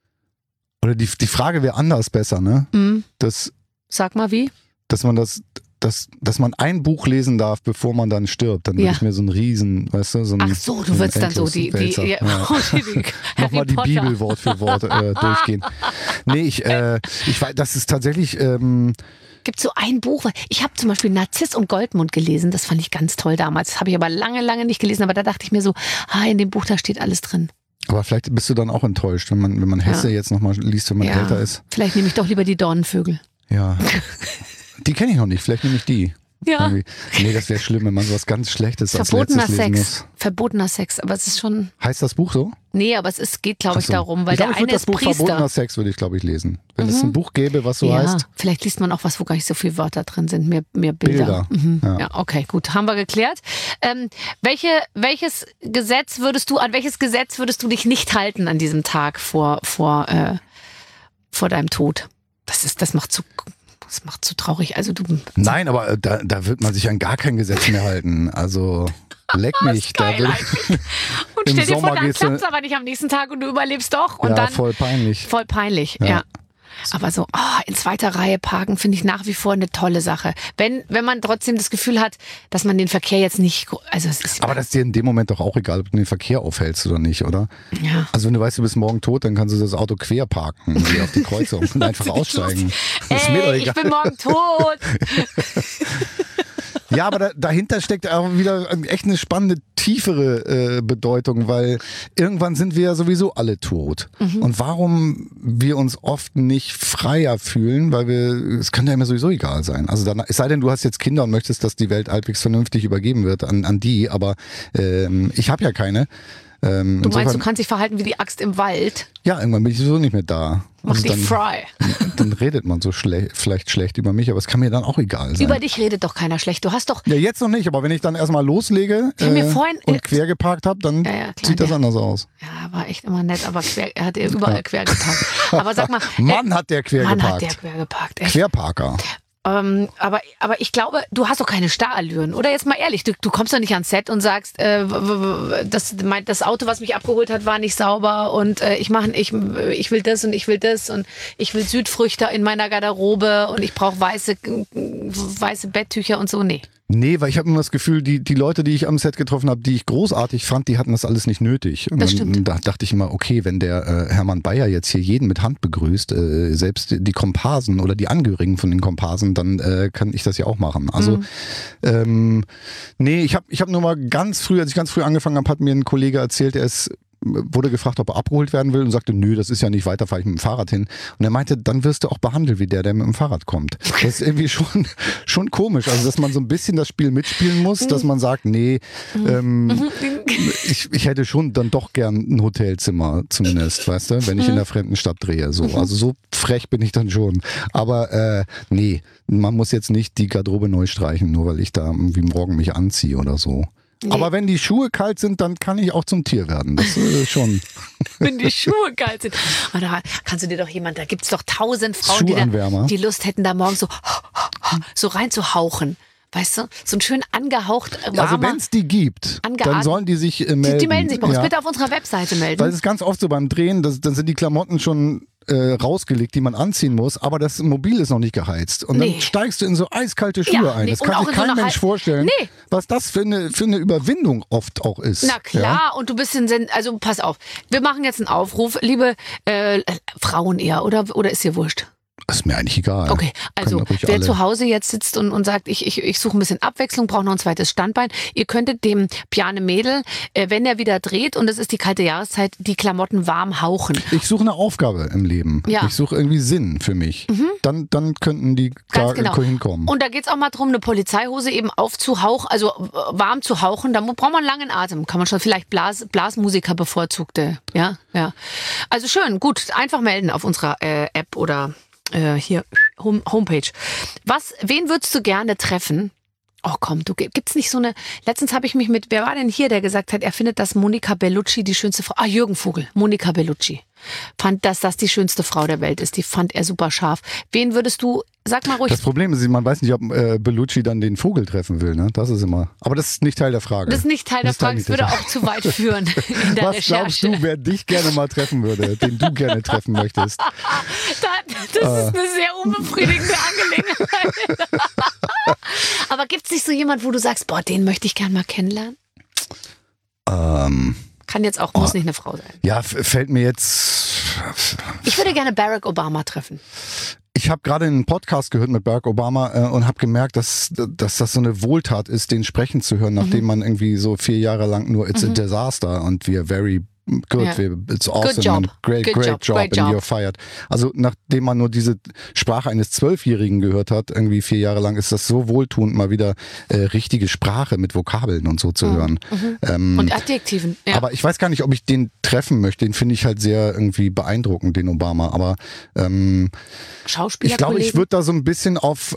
Oder die Frage wäre anders besser, ne? Sag mal wie? Dass man das dass man ein Buch lesen darf, bevor man dann stirbt. Dann würde ich mir so einen riesen, weißt du, so einen. Ach so, du würdest dann so die nochmal die Bibel Wort für Wort durchgehen. Nee, ich weiß, das ist tatsächlich. Gibt so ein Buch, ich habe zum Beispiel Narziss und Goldmund gelesen, das fand ich ganz toll damals. Das habe ich aber lange, lange nicht gelesen, aber da dachte ich mir so, in dem Buch, da steht alles drin. Aber vielleicht bist du dann auch enttäuscht, wenn man Hesse jetzt nochmal liest, wenn man älter ist. Vielleicht nehme ich doch lieber die Dornenvögel. Ja. Die kenne ich noch nicht, vielleicht nehme ich die. Ja. Irgendwie. Nee, das wäre schlimm, wenn man sowas ganz Schlechtes als letztes lesen muss. Verbotener Sex, aber es ist schon... Heißt das Buch so? Nee, aber es geht, glaube ich, darum, weil der eine ist Priester. Das Buch Verbotener Sex würde ich, glaube ich, lesen. Wenn es ein Buch gäbe, was so heißt. Vielleicht liest man auch was, wo gar nicht so viele Wörter drin sind, mehr Bilder. Ja, okay, gut, haben wir geklärt. An welches Gesetz würdest du dich nicht halten an diesem Tag vor deinem Tod? Das macht zu traurig. Also Nein, aber da wird man sich an gar kein Gesetz mehr halten. Also leck mich. Da und stell dir vor, dann klappt es aber nicht am nächsten Tag und du überlebst doch. Und dann voll peinlich. Voll peinlich, ja. Aber so in zweiter Reihe parken finde ich nach wie vor eine tolle Sache. Wenn man trotzdem das Gefühl hat, dass man den Verkehr jetzt nicht... Aber das ist dir in dem Moment doch auch egal, ob du den Verkehr aufhältst oder nicht, oder? Ja. Also wenn du weißt, du bist morgen tot, dann kannst du das Auto quer parken auf die Kreuzung und einfach aussteigen. Ist mir doch egal. Ich bin morgen tot. Ja, aber dahinter steckt auch wieder echt eine spannende, tiefere Bedeutung, weil irgendwann sind wir ja sowieso alle tot. Und warum wir uns oft nicht freier fühlen, weil es kann ja immer sowieso egal sein. Also es sei denn, du hast jetzt Kinder und möchtest, dass die Welt halbwegs vernünftig übergeben wird an die, aber ich habe ja keine. Du meinst, du kannst dich verhalten wie die Axt im Wald? Ja, irgendwann bin ich sowieso nicht mehr da. Mach dich frei. Dann redet man so vielleicht schlecht über mich, aber es kann mir dann auch egal sein. Über dich redet doch keiner schlecht. Du hast doch... Ja, jetzt noch nicht, aber wenn ich dann erstmal loslege und quer geparkt habe, dann sieht das anders aus. Ja, war echt immer nett, aber er hat überall quer geparkt. Aber sag mal... Mann hat der quer geparkt. Echt. Querparker. Aber ich glaube, du hast doch keine Starallüren, oder? Jetzt mal ehrlich, du kommst doch nicht ans Set und sagst, das Auto, was mich abgeholt hat, war nicht sauber und ich will das und ich will das und ich will Südfrüchte in meiner Garderobe und ich brauche weiße Betttücher und so. Nee, weil ich habe immer das Gefühl, die Leute, die ich am Set getroffen habe, die ich großartig fand, die hatten das alles nicht nötig. Und das stimmt. Da dachte ich immer, okay, wenn der Hermann Bayer jetzt hier jeden mit Hand begrüßt, selbst die Komparsen oder die Angehörigen von den Komparsen, dann kann ich das ja auch machen. Also nee, ich hab nur mal als ich ganz früh angefangen habe, hat mir ein Kollege erzählt, wurde gefragt, ob er abgeholt werden will und sagte, nö, das ist ja nicht weiter, fahre ich mit dem Fahrrad hin. Und er meinte, dann wirst du auch behandelt wie der mit dem Fahrrad kommt. Das ist irgendwie schon komisch. Also, dass man so ein bisschen das Spiel mitspielen muss, dass man sagt, nee, ich hätte schon dann doch gern ein Hotelzimmer zumindest, weißt du, wenn ich in einer fremden Stadt drehe. So. Also so frech bin ich dann schon. Aber nee, man muss jetzt nicht die Garderobe neu streichen, nur weil ich da irgendwie morgen mich anziehe oder so. Nee. Aber wenn die Schuhe kalt sind, dann kann ich auch zum Tier werden. Das schon. Wenn die Schuhe kalt sind. Oh, da kannst du dir doch da gibt es doch 1000 Frauen, die Lust hätten, da morgens so reinzuhauchen. Weißt du? So ein schön angehaucht warmer... Also wenn es die gibt, dann sollen die sich melden. Die melden sich bei uns. Bitte auf unserer Webseite melden. Weil es ist ganz oft so beim Drehen, dann sind die Klamotten schon rausgelegt, die man anziehen muss, aber das Mobil ist noch nicht geheizt. Und dann steigst du in so eiskalte Schuhe ein. Das kann sich kein Mensch vorstellen, was das für eine Überwindung oft auch ist. Na klar, und du bist also pass auf, wir machen jetzt einen Aufruf, liebe Frauen eher, oder ist dir wurscht? Das ist mir eigentlich egal. Okay, also wer zu Hause jetzt sitzt und sagt, ich suche ein bisschen Abwechslung, brauche noch ein zweites Standbein, ihr könntet dem Piane Mädel, wenn er wieder dreht und es ist die kalte Jahreszeit, die Klamotten warm hauchen. Ich suche eine Aufgabe im Leben. Ja. Ich suche irgendwie Sinn für mich. Dann könnten die da hinkommen. Und da geht es auch mal darum, eine Polizeihose eben aufzuhauchen, also warm zu hauchen. Da braucht man einen langen Atem. Kann man schon vielleicht Blasmusiker bevorzugte. Ja. Also schön, gut, einfach melden auf unserer App oder hier Homepage. Wen würdest du gerne treffen? Oh komm, gibt's nicht so eine... Letztens habe ich mich wer war denn hier, der gesagt hat, er findet, dass Monica Bellucci die schönste Frau... Jürgen Vogel, Monica Bellucci. Fand, dass das die schönste Frau der Welt ist. Die fand er super scharf. Wen würdest du Sag mal ruhig. Das Problem ist, man weiß nicht, ob Bellucci dann den Vogel treffen will. Ne? Das ist immer. Aber das ist nicht Teil der Frage. Das ist nicht Teil der Frage. Das würde auch zu weit führen in der Was Recherche. glaubst du, wer dich gerne mal treffen würde, den du gerne treffen möchtest? Das ist eine sehr unbefriedigende Angelegenheit. Aber gibt es nicht so jemand, wo du sagst, boah, den möchte ich gerne mal kennenlernen? Kann jetzt auch, muss nicht eine Frau sein. Ja, fällt mir jetzt... Ich würde gerne Barack Obama treffen. Ich habe gerade einen Podcast gehört mit Barack Obama und habe gemerkt, dass das so eine Wohltat ist, den sprechen zu hören, nachdem man irgendwie so 4 Jahre lang nur It's a Disaster und we are very good, it's awesome and great job and you're fired. Also nachdem man nur diese Sprache eines 12-Jährigen gehört hat, irgendwie 4 Jahre lang, ist das so wohltuend, mal wieder richtige Sprache mit Vokabeln und so zu hören. Und Adjektiven. Ja. Aber ich weiß gar nicht, ob ich den treffen möchte. Den finde ich halt sehr irgendwie beeindruckend, den Obama. Aber Schauspieler. Ich glaube, ich würde da so ein bisschen auf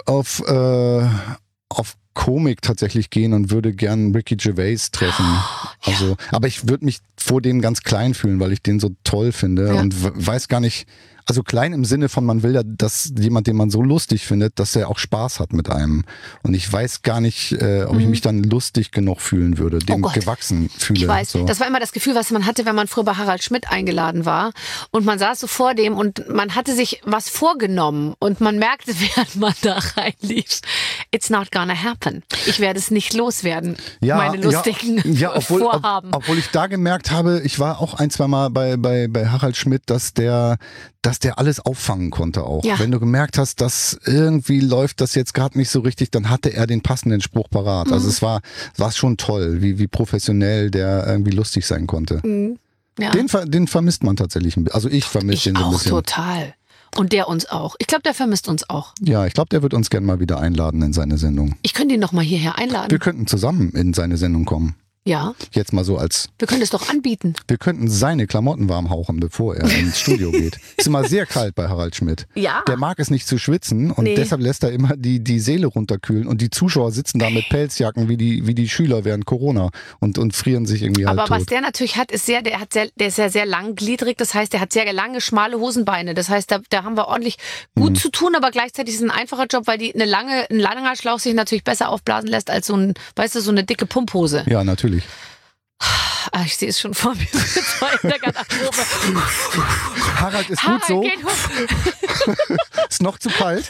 Komik tatsächlich gehen und würde gern Ricky Gervais treffen. Also, aber ich würde mich vor dem ganz klein fühlen, weil ich den so toll finde und weiß gar nicht, also klein im Sinne von, man will ja, dass jemand, den man so lustig findet, dass er auch Spaß hat mit einem. Und ich weiß gar nicht, ob ich mich dann lustig genug fühlen würde, dem gewachsen fühle. Ich weiß, so. Das war immer das Gefühl, was man hatte, wenn man früher bei Harald Schmidt eingeladen war und man saß so vor dem und man hatte sich was vorgenommen und man merkte, während man da reinlief, it's not gonna happen. Ich werde es nicht loswerden, meine lustigen Vorhaben. Obwohl ich da gemerkt habe, ich war auch 1-2 Mal bei Harald Schmidt, dass der alles auffangen konnte auch. Ja. Wenn du gemerkt hast, dass irgendwie läuft das jetzt gerade nicht so richtig, dann hatte er den passenden Spruch parat. Also es war schon toll, wie professionell der irgendwie lustig sein konnte. Ja. Den vermisst man tatsächlich ein bisschen. Also ich vermisse den so ein bisschen. Auch total. Und der uns auch. Ich glaube, der vermisst uns auch. Ja, ich glaube, der wird uns gerne mal wieder einladen in seine Sendung. Ich könnte ihn noch mal hierher einladen. Wir könnten zusammen in seine Sendung kommen. Ja. Jetzt mal so als... Wir können es doch anbieten. Wir könnten seine Klamotten warm hauchen, bevor er ins Studio geht. Ist immer sehr kalt bei Harald Schmidt. Ja. Der mag es nicht zu schwitzen und deshalb lässt er immer die Seele runterkühlen und die Zuschauer sitzen da mit Pelzjacken wie die Schüler während Corona und frieren sich irgendwie halt tot. Aber was der natürlich hat, ist der ist ja sehr langgliedrig, das heißt, der hat sehr lange, schmale Hosenbeine. Das heißt, da haben wir ordentlich gut zu tun, aber gleichzeitig ist es ein einfacher Job, weil ein langer Schlauch sich natürlich besser aufblasen lässt als so eine dicke Pumphose. Ja, natürlich. Ich sehe es schon vor mir. In der Garderobe. Harald, ist gut so. Geht hoch. Ist noch zu kalt.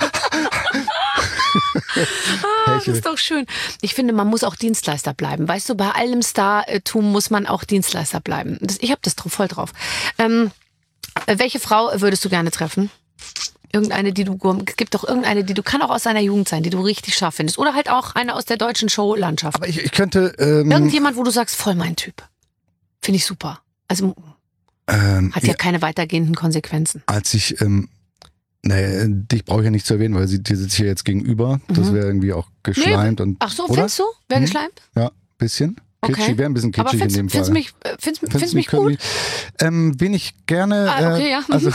Das ist doch schön. Ich finde, man muss auch Dienstleister bleiben. Weißt du, bei allem Startum muss man auch Dienstleister bleiben. Ich habe das voll drauf. Welche Frau würdest du gerne treffen? Gibt doch irgendeine, die du kann auch aus deiner Jugend sein, die du richtig scharf findest. Oder halt auch eine aus der deutschen Showlandschaft. Aber ich könnte... Irgendjemand, wo du sagst, voll mein Typ. Finde ich super. Also hat ja keine weitergehenden Konsequenzen. Als ich... dich brauche ich ja nicht zu erwähnen, weil die sitzt hier jetzt gegenüber. Das wäre irgendwie auch geschleimt. Ach so, oder? Findest du? Wäre geschleimt? Ja, bisschen. Kitschig, wäre ein bisschen kitschig in dem Fall. Findest mich gut? Wen ich gerne... okay, ja. Also,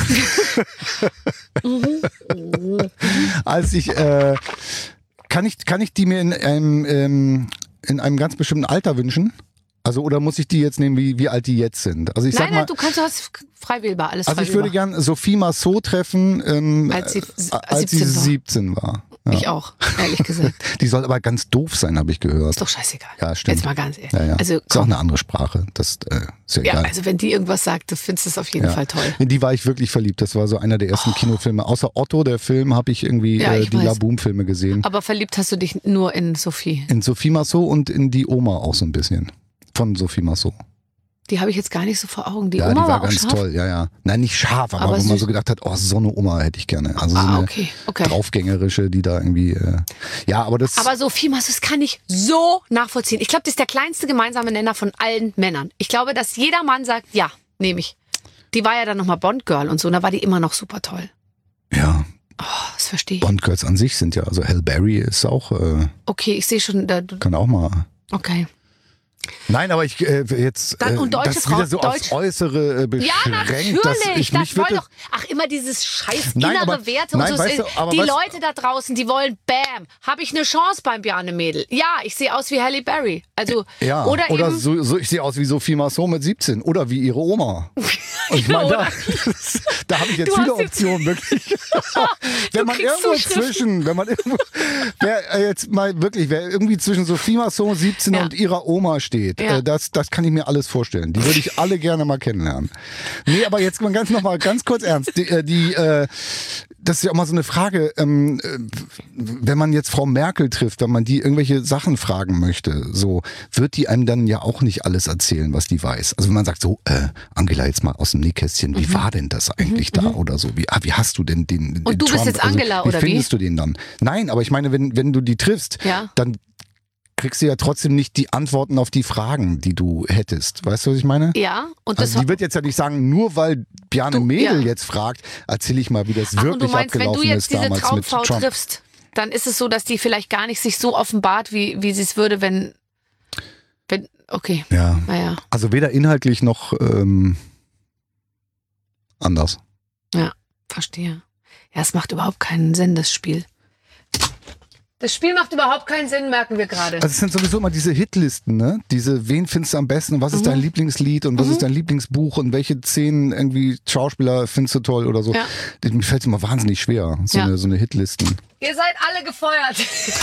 als ich... kann ich die mir in einem ganz bestimmten Alter wünschen? Also, oder muss ich die jetzt nehmen, wie alt die jetzt sind? Also ich sag mal, du hast frei wählbar, alles frei wählbar. Also ich würde gern Sophie Marceau treffen, als sie 17 war. Ja. Ich auch, ehrlich gesagt. Die soll aber ganz doof sein, habe ich gehört. Ist doch scheißegal. Ja, stimmt. Jetzt mal ganz ehrlich. Ja. Also, ist auch eine andere Sprache. Das ist ja egal. Ja, also wenn die irgendwas sagt, du findest das auf jeden Fall toll. In die war ich wirklich verliebt. Das war so einer der ersten Kinofilme. Außer Otto, der Film, habe ich irgendwie die Laboom-Filme gesehen. Aber verliebt hast du dich nur in Sophie? In Sophie Marceau und in die Oma auch so ein bisschen. Von Sophie Marceau. Die habe ich jetzt gar nicht so vor Augen. Die Oma die war ganz scharf? toll, ja. Nein, nicht scharf, aber wo man so gedacht hat, oh, so eine Oma hätte ich gerne. Also so eine okay. draufgängerische, die da irgendwie, aber Sophie Marceau, das kann ich so nachvollziehen. Ich glaube, das ist der kleinste gemeinsame Nenner von allen Männern. Ich glaube, dass jeder Mann sagt, ja, nehme ich. Die war ja dann nochmal Bond-Girl und so, und da war die immer noch super toll. Ja. Oh, das verstehe ich. Bond-Girls an sich sind ja, also Halle Berry ist auch... okay, ich sehe schon... kann auch mal... Okay. Nein, aber ich jetzt und deutsche das wieder so aufs Äußere beschränkt. Ja, natürlich. Das wollen doch, immer dieses scheiß innere Werte und so. Weißt du, die Leute da draußen, die wollen, bam, habe ich eine Chance beim Bjarne Mädel? Ja, ich sehe aus wie Halle Berry. Also, oder eben, so ich sehe aus wie Sophie Marceau mit 17 oder wie ihre Oma. Und ich meine, da habe ich jetzt viele Optionen, wirklich. Wenn man irgendwo wer irgendwie zwischen Sophie Masson 17 und ihrer Oma steht, das kann ich mir alles vorstellen. Die würde ich alle gerne mal kennenlernen. Nee, aber jetzt ganz kurz ernst. Das ist ja auch mal so eine Frage, wenn man jetzt Frau Merkel trifft, wenn man die irgendwelche Sachen fragen möchte, so, wird die einem dann ja auch nicht alles erzählen, was die weiß. Also wenn man sagt so, Angela, jetzt mal aus dem Nähkästchen, wie war denn das eigentlich da oder so? Wie hast du denn den Und du Trump, bist jetzt Angela, also, oder wie? Wie findest du den dann? Nein, aber ich meine, wenn du die triffst, dann kriegst du ja trotzdem nicht die Antworten auf die Fragen, die du hättest. Weißt du, was ich meine? Ja. Und also die wird jetzt ja nicht sagen, nur weil Bjarne Mädel jetzt fragt, erzähle ich mal, wie das wirklich und du meinst, abgelaufen wenn du jetzt ist diese damals Traumfrau mit Trump. triffst, dann ist es so, dass die vielleicht gar nicht sich so offenbart, wie sie es würde, wenn okay. Ja. Naja. Also weder inhaltlich noch anders. Ja, verstehe. Ja, es macht überhaupt keinen Sinn, das Spiel. Das Spiel macht überhaupt keinen Sinn, merken wir gerade. Also es sind sowieso immer diese Hitlisten, ne? Wen findest du am besten und was ist dein Lieblingslied und was ist dein Lieblingsbuch und welche 10 irgendwie Schauspieler findest du toll oder so. Ja. Mir fällt es immer wahnsinnig schwer, so eine Hitlisten. Ihr seid alle gefeuert.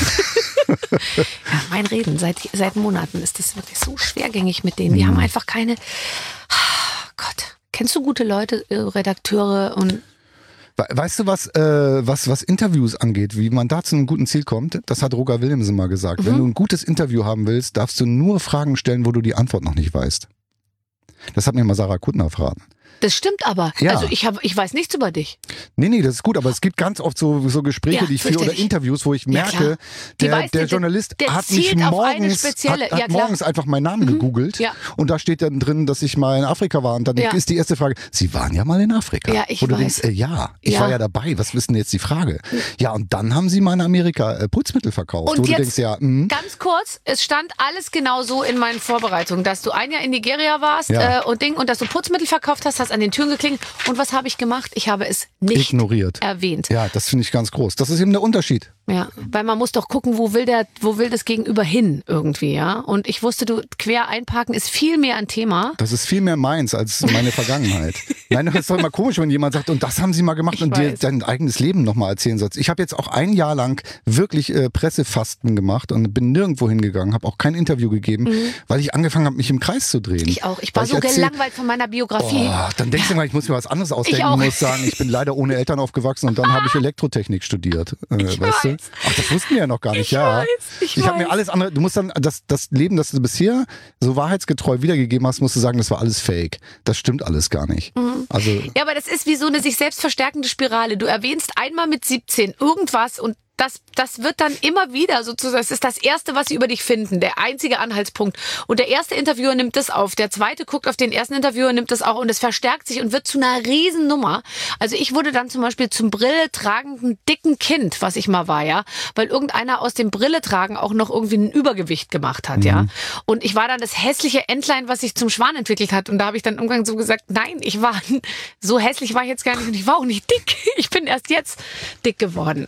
Ja, mein Reden, seit Monaten ist das wirklich so schwergängig mit denen. Die haben einfach keine... Gott, kennst du gute Leute, Redakteure und... Weißt du, was Interviews angeht, wie man da zu einem guten Ziel kommt? Das hat Roger Williamson mal gesagt. Wenn du ein gutes Interview haben willst, darfst du nur Fragen stellen, wo du die Antwort noch nicht weißt. Das hat mir mal Sarah Kuttner verraten. Das stimmt aber. Ja. Also ich weiß nichts über dich. Nee, das ist gut, aber es gibt ganz oft so Gespräche, die ich führe oder Interviews, wo ich merke, der Journalist hat mich morgens einfach meinen Namen gegoogelt und da steht dann drin, dass ich mal in Afrika war und dann ist die erste Frage, Sie waren ja mal in Afrika. Ja, ich wo du weiß. denkst, ich war ja dabei, was ist denn jetzt die Frage? Ja, und dann haben Sie mal in Amerika Putzmittel verkauft. Und wo jetzt, du denkst, ganz kurz, es stand alles genau so in meinen Vorbereitungen, dass du ein Jahr in Nigeria warst und dass du Putzmittel verkauft hast an den Türen geklingelt. Und was habe ich gemacht? Ich habe es nicht erwähnt. Ja, das finde ich ganz groß. Das ist eben der Unterschied. Ja, weil man muss doch gucken, wo will das Gegenüber hin irgendwie, ja? Und ich wusste, quer einparken ist viel mehr ein Thema. Das ist viel mehr meins als meine Vergangenheit. Nein, das ist doch immer komisch, wenn jemand sagt, und das haben Sie mal gemacht und dir dein eigenes Leben nochmal erzählen sollst. Ich habe jetzt auch ein Jahr lang wirklich Pressefasten gemacht und bin nirgendwo hingegangen, habe auch kein Interview gegeben, weil ich angefangen habe, mich im Kreis zu drehen. Ich auch. Ich war so gelangweilt von meiner Biografie. Dann denkst du mal, ich muss mir was anderes ausdenken. Ich muss sagen, ich bin leider ohne Eltern aufgewachsen und dann habe ich Elektrotechnik studiert. Weißt du? Ach, das wussten wir ja noch gar nicht. Ich habe mir alles andere, du musst dann das Leben, das du bisher so wahrheitsgetreu wiedergegeben hast, musst du sagen, das war alles Fake. Das stimmt alles gar nicht. Also, ja, aber das ist wie so eine sich selbst verstärkende Spirale. Du erwähnst einmal mit 17 irgendwas und das wird dann immer wieder sozusagen, das ist das Erste, was sie über dich finden, der einzige Anhaltspunkt. Und der erste Interviewer nimmt das auf, der zweite guckt auf den ersten Interviewer, nimmt das auch und es verstärkt sich und wird zu einer Riesennummer. Also ich wurde dann zum Beispiel zum Brille tragenden dicken Kind, was ich mal war, ja, weil irgendeiner aus dem Brille tragen auch noch irgendwie ein Übergewicht gemacht hat, ja. Und ich war dann das hässliche Entlein, was sich zum Schwan entwickelt hat und da habe ich dann irgendwann so gesagt, nein, so hässlich war ich jetzt gar nicht und ich war auch nicht dick. Ich bin erst jetzt dick geworden.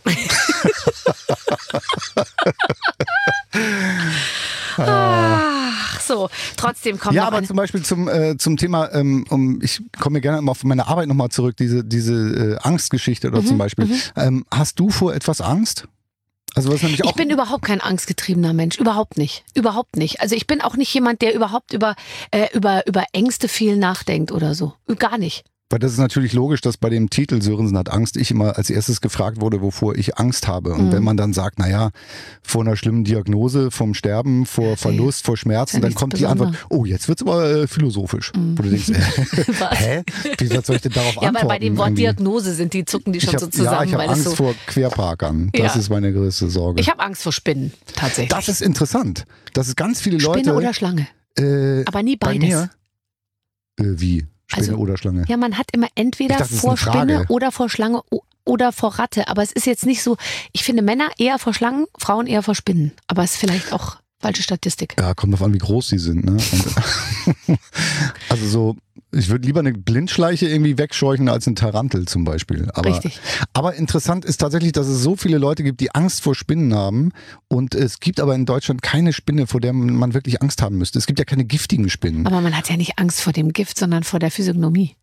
Ach so, trotzdem kommt ja, aber zum Beispiel zum Thema, ich komme gerne mal von meiner Arbeit nochmal zurück, diese Angstgeschichte oder zum Beispiel. Hast du vor etwas Angst? Also was nämlich auch ich bin überhaupt kein angstgetriebener Mensch, überhaupt nicht. Also ich bin auch nicht jemand, der überhaupt über Ängste viel nachdenkt oder so, gar nicht. Weil das ist natürlich logisch, dass bei dem Titel Sörensen hat Angst ich immer als erstes gefragt wurde, wovor ich Angst habe. Und wenn man dann sagt, naja, vor einer schlimmen Diagnose, vom Sterben, vor Verlust, vor Schmerzen, dann kommt die Antwort, oh, jetzt wird's aber philosophisch. Wo du denkst, hä? Wie soll ich denn darauf antworten? Ja, aber bei dem Wort Diagnose zucken die schon so zusammen. Ja, ich habe Angst vor Querparkern. Das ist meine größte Sorge. Ich habe Angst vor Spinnen, tatsächlich. Das ist interessant. Das ist ganz viele Leute... Spinne oder Schlange? Aber nie beides. Bei mir? Wie? Spinne oder Schlange? Ja, man hat immer entweder vor Spinne oder vor Schlange oder vor Ratte. Aber es ist jetzt nicht so, ich finde Männer eher vor Schlangen, Frauen eher vor Spinnen. Aber es ist vielleicht auch falsche Statistik. Ja, kommt drauf an, wie groß sie sind. Ne? Also so, ich würde lieber eine Blindschleiche irgendwie wegscheuchen als eine Tarantel zum Beispiel. Richtig. Aber interessant ist tatsächlich, dass es so viele Leute gibt, die Angst vor Spinnen haben. Und es gibt aber in Deutschland keine Spinne, vor der man wirklich Angst haben müsste. Es gibt ja keine giftigen Spinnen. Aber man hat ja nicht Angst vor dem Gift, sondern vor der Physiognomie.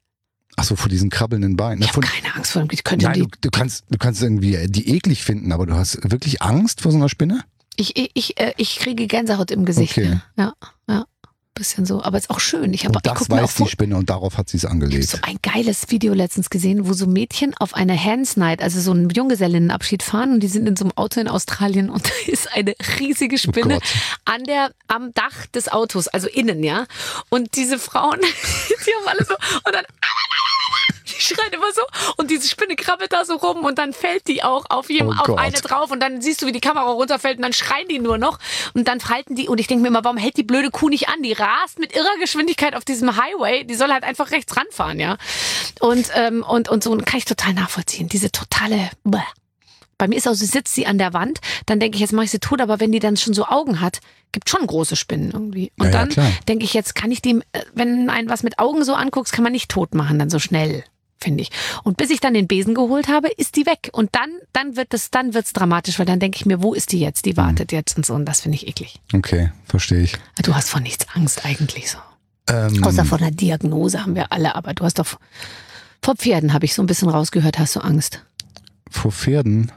Achso, vor diesen krabbelnden Beinen. Ich habe keine Angst vor dem. Nein, du kannst irgendwie die eklig finden, aber du hast wirklich Angst vor so einer Spinne? Ich kriege Gänsehaut im Gesicht. Okay. Ja. Bisschen so, aber ist auch schön. Und das weiß die Spinne und darauf hat sie es angelegt. Ich habe so ein geiles Video letztens gesehen, wo so Mädchen auf eine Hands Night, also so einen Junggesellinnenabschied fahren und die sind in so einem Auto in Australien und da ist eine riesige Spinne am Dach des Autos, also innen, ja. Und diese Frauen, die haben alle so und dann die schreien immer so und diese Spinne krabbelt da so rum und dann fällt die auch auf eine drauf und dann siehst du, wie die Kamera runterfällt und dann schreien die nur noch und dann falten die und ich denke mir immer, warum hält die blöde Kuh nicht an? Die rast mit irrer Geschwindigkeit auf diesem Highway, die soll halt einfach rechts ranfahren, ja. Und so kann ich total nachvollziehen, diese totale Bei mir ist auch so, sitzt sie an der Wand, dann denke ich, jetzt mache ich sie tot, aber wenn die dann schon so Augen hat, gibt schon große Spinnen irgendwie. Und dann denke ich, jetzt kann ich die, wenn ein was mit Augen so anguckst, kann man nicht tot machen, dann so schnell. Finde ich. Und bis ich dann den Besen geholt habe, ist die weg. Und dann wird's dramatisch, weil dann denke ich mir, wo ist die jetzt? Die wartet jetzt und so. Und das finde ich eklig. Okay, verstehe ich. Du hast vor nichts Angst eigentlich so. Außer vor einer Diagnose haben wir alle. Aber du hast doch, vor Pferden habe ich so ein bisschen rausgehört, hast du Angst? Vor Pferden?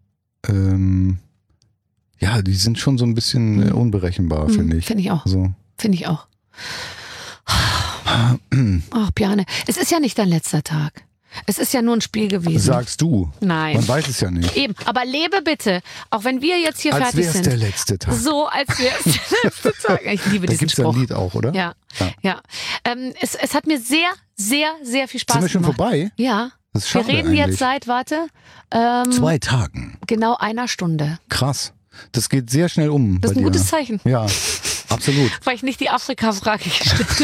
Ja, die sind schon so ein bisschen unberechenbar, finde ich. Finde ich auch. So. Finde ich auch. Ach, Bjarne, es ist ja nicht dein letzter Tag. Es ist ja nur ein Spiel gewesen. Sagst du. Nein. Man weiß es ja nicht. Eben, aber lebe bitte, auch wenn wir jetzt hier fertig sind. Als wäre es der letzte Tag. So, als wäre es der letzte Tag. Ich liebe diesen Spruch. Da gibt es ein Lied auch, oder? Ja. Es hat mir sehr, sehr, sehr viel Spaß gemacht. Sind wir schon vorbei? Ja. Das ist schade wir reden eigentlich. jetzt seit, 2 Tagen. Genau 1 Stunde. Krass. Das geht sehr schnell um. Das ist ein gutes Zeichen. Ja, absolut. Weil ich nicht die Afrika-Frage gestellt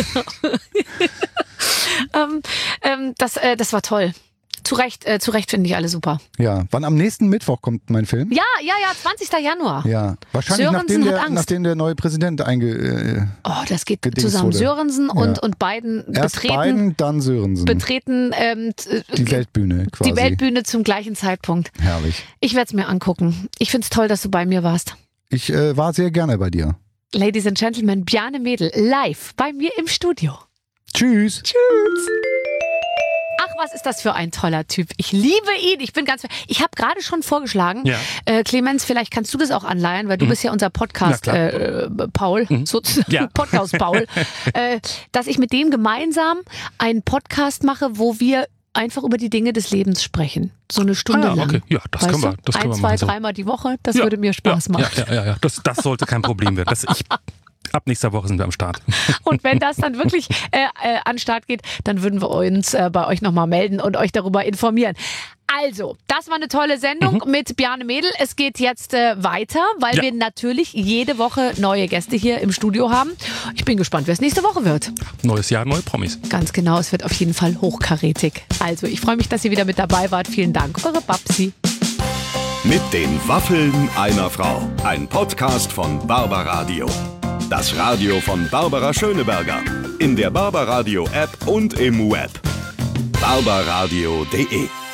habe. Das war toll. Zu Recht finde ich alle super. Ja, wann am nächsten Mittwoch kommt mein Film? Ja, 20. Januar. Ja, wahrscheinlich nachdem der neue Präsident das geht zusammen. Wurde. Sörensen und Biden Erst Biden, dann Sörensen. Betreten die Weltbühne quasi. Die Weltbühne zum gleichen Zeitpunkt. Herrlich. Ich werde es mir angucken. Ich finde es toll, dass du bei mir warst. Ich war sehr gerne bei dir. Ladies and Gentlemen, Bjarne Mädel live bei mir im Studio. Tschüss. Tschüss. Ach, was ist das für ein toller Typ. Ich liebe ihn. Ich habe gerade schon vorgeschlagen, Clemens, vielleicht kannst du das auch anleihen, weil du bist ja unser Podcast Paul, sozusagen Podcast Paul, dass ich mit dem gemeinsam einen Podcast mache, wo wir einfach über die Dinge des Lebens sprechen. So eine Stunde lang. Okay. Ja, das können wir machen. 1, 2, 3 Mal die Woche, das würde mir Spaß machen. Ja. Das sollte kein Problem werden. Ab nächster Woche sind wir am Start. Und wenn das dann wirklich an den Start geht, dann würden wir uns bei euch nochmal melden und euch darüber informieren. Also, das war eine tolle Sendung mit Bjarne Mädel. Es geht jetzt weiter, weil wir natürlich jede Woche neue Gäste hier im Studio haben. Ich bin gespannt, wer es nächste Woche wird. Neues Jahr, neue Promis. Ganz genau, es wird auf jeden Fall hochkarätig. Also, ich freue mich, dass ihr wieder mit dabei wart. Vielen Dank, eure Babsi. Mit den Waffeln einer Frau. Ein Podcast von Barbaradio. Das Radio von Barbara Schöneberger. In der Barbaradio App und im Web. barbaradio.de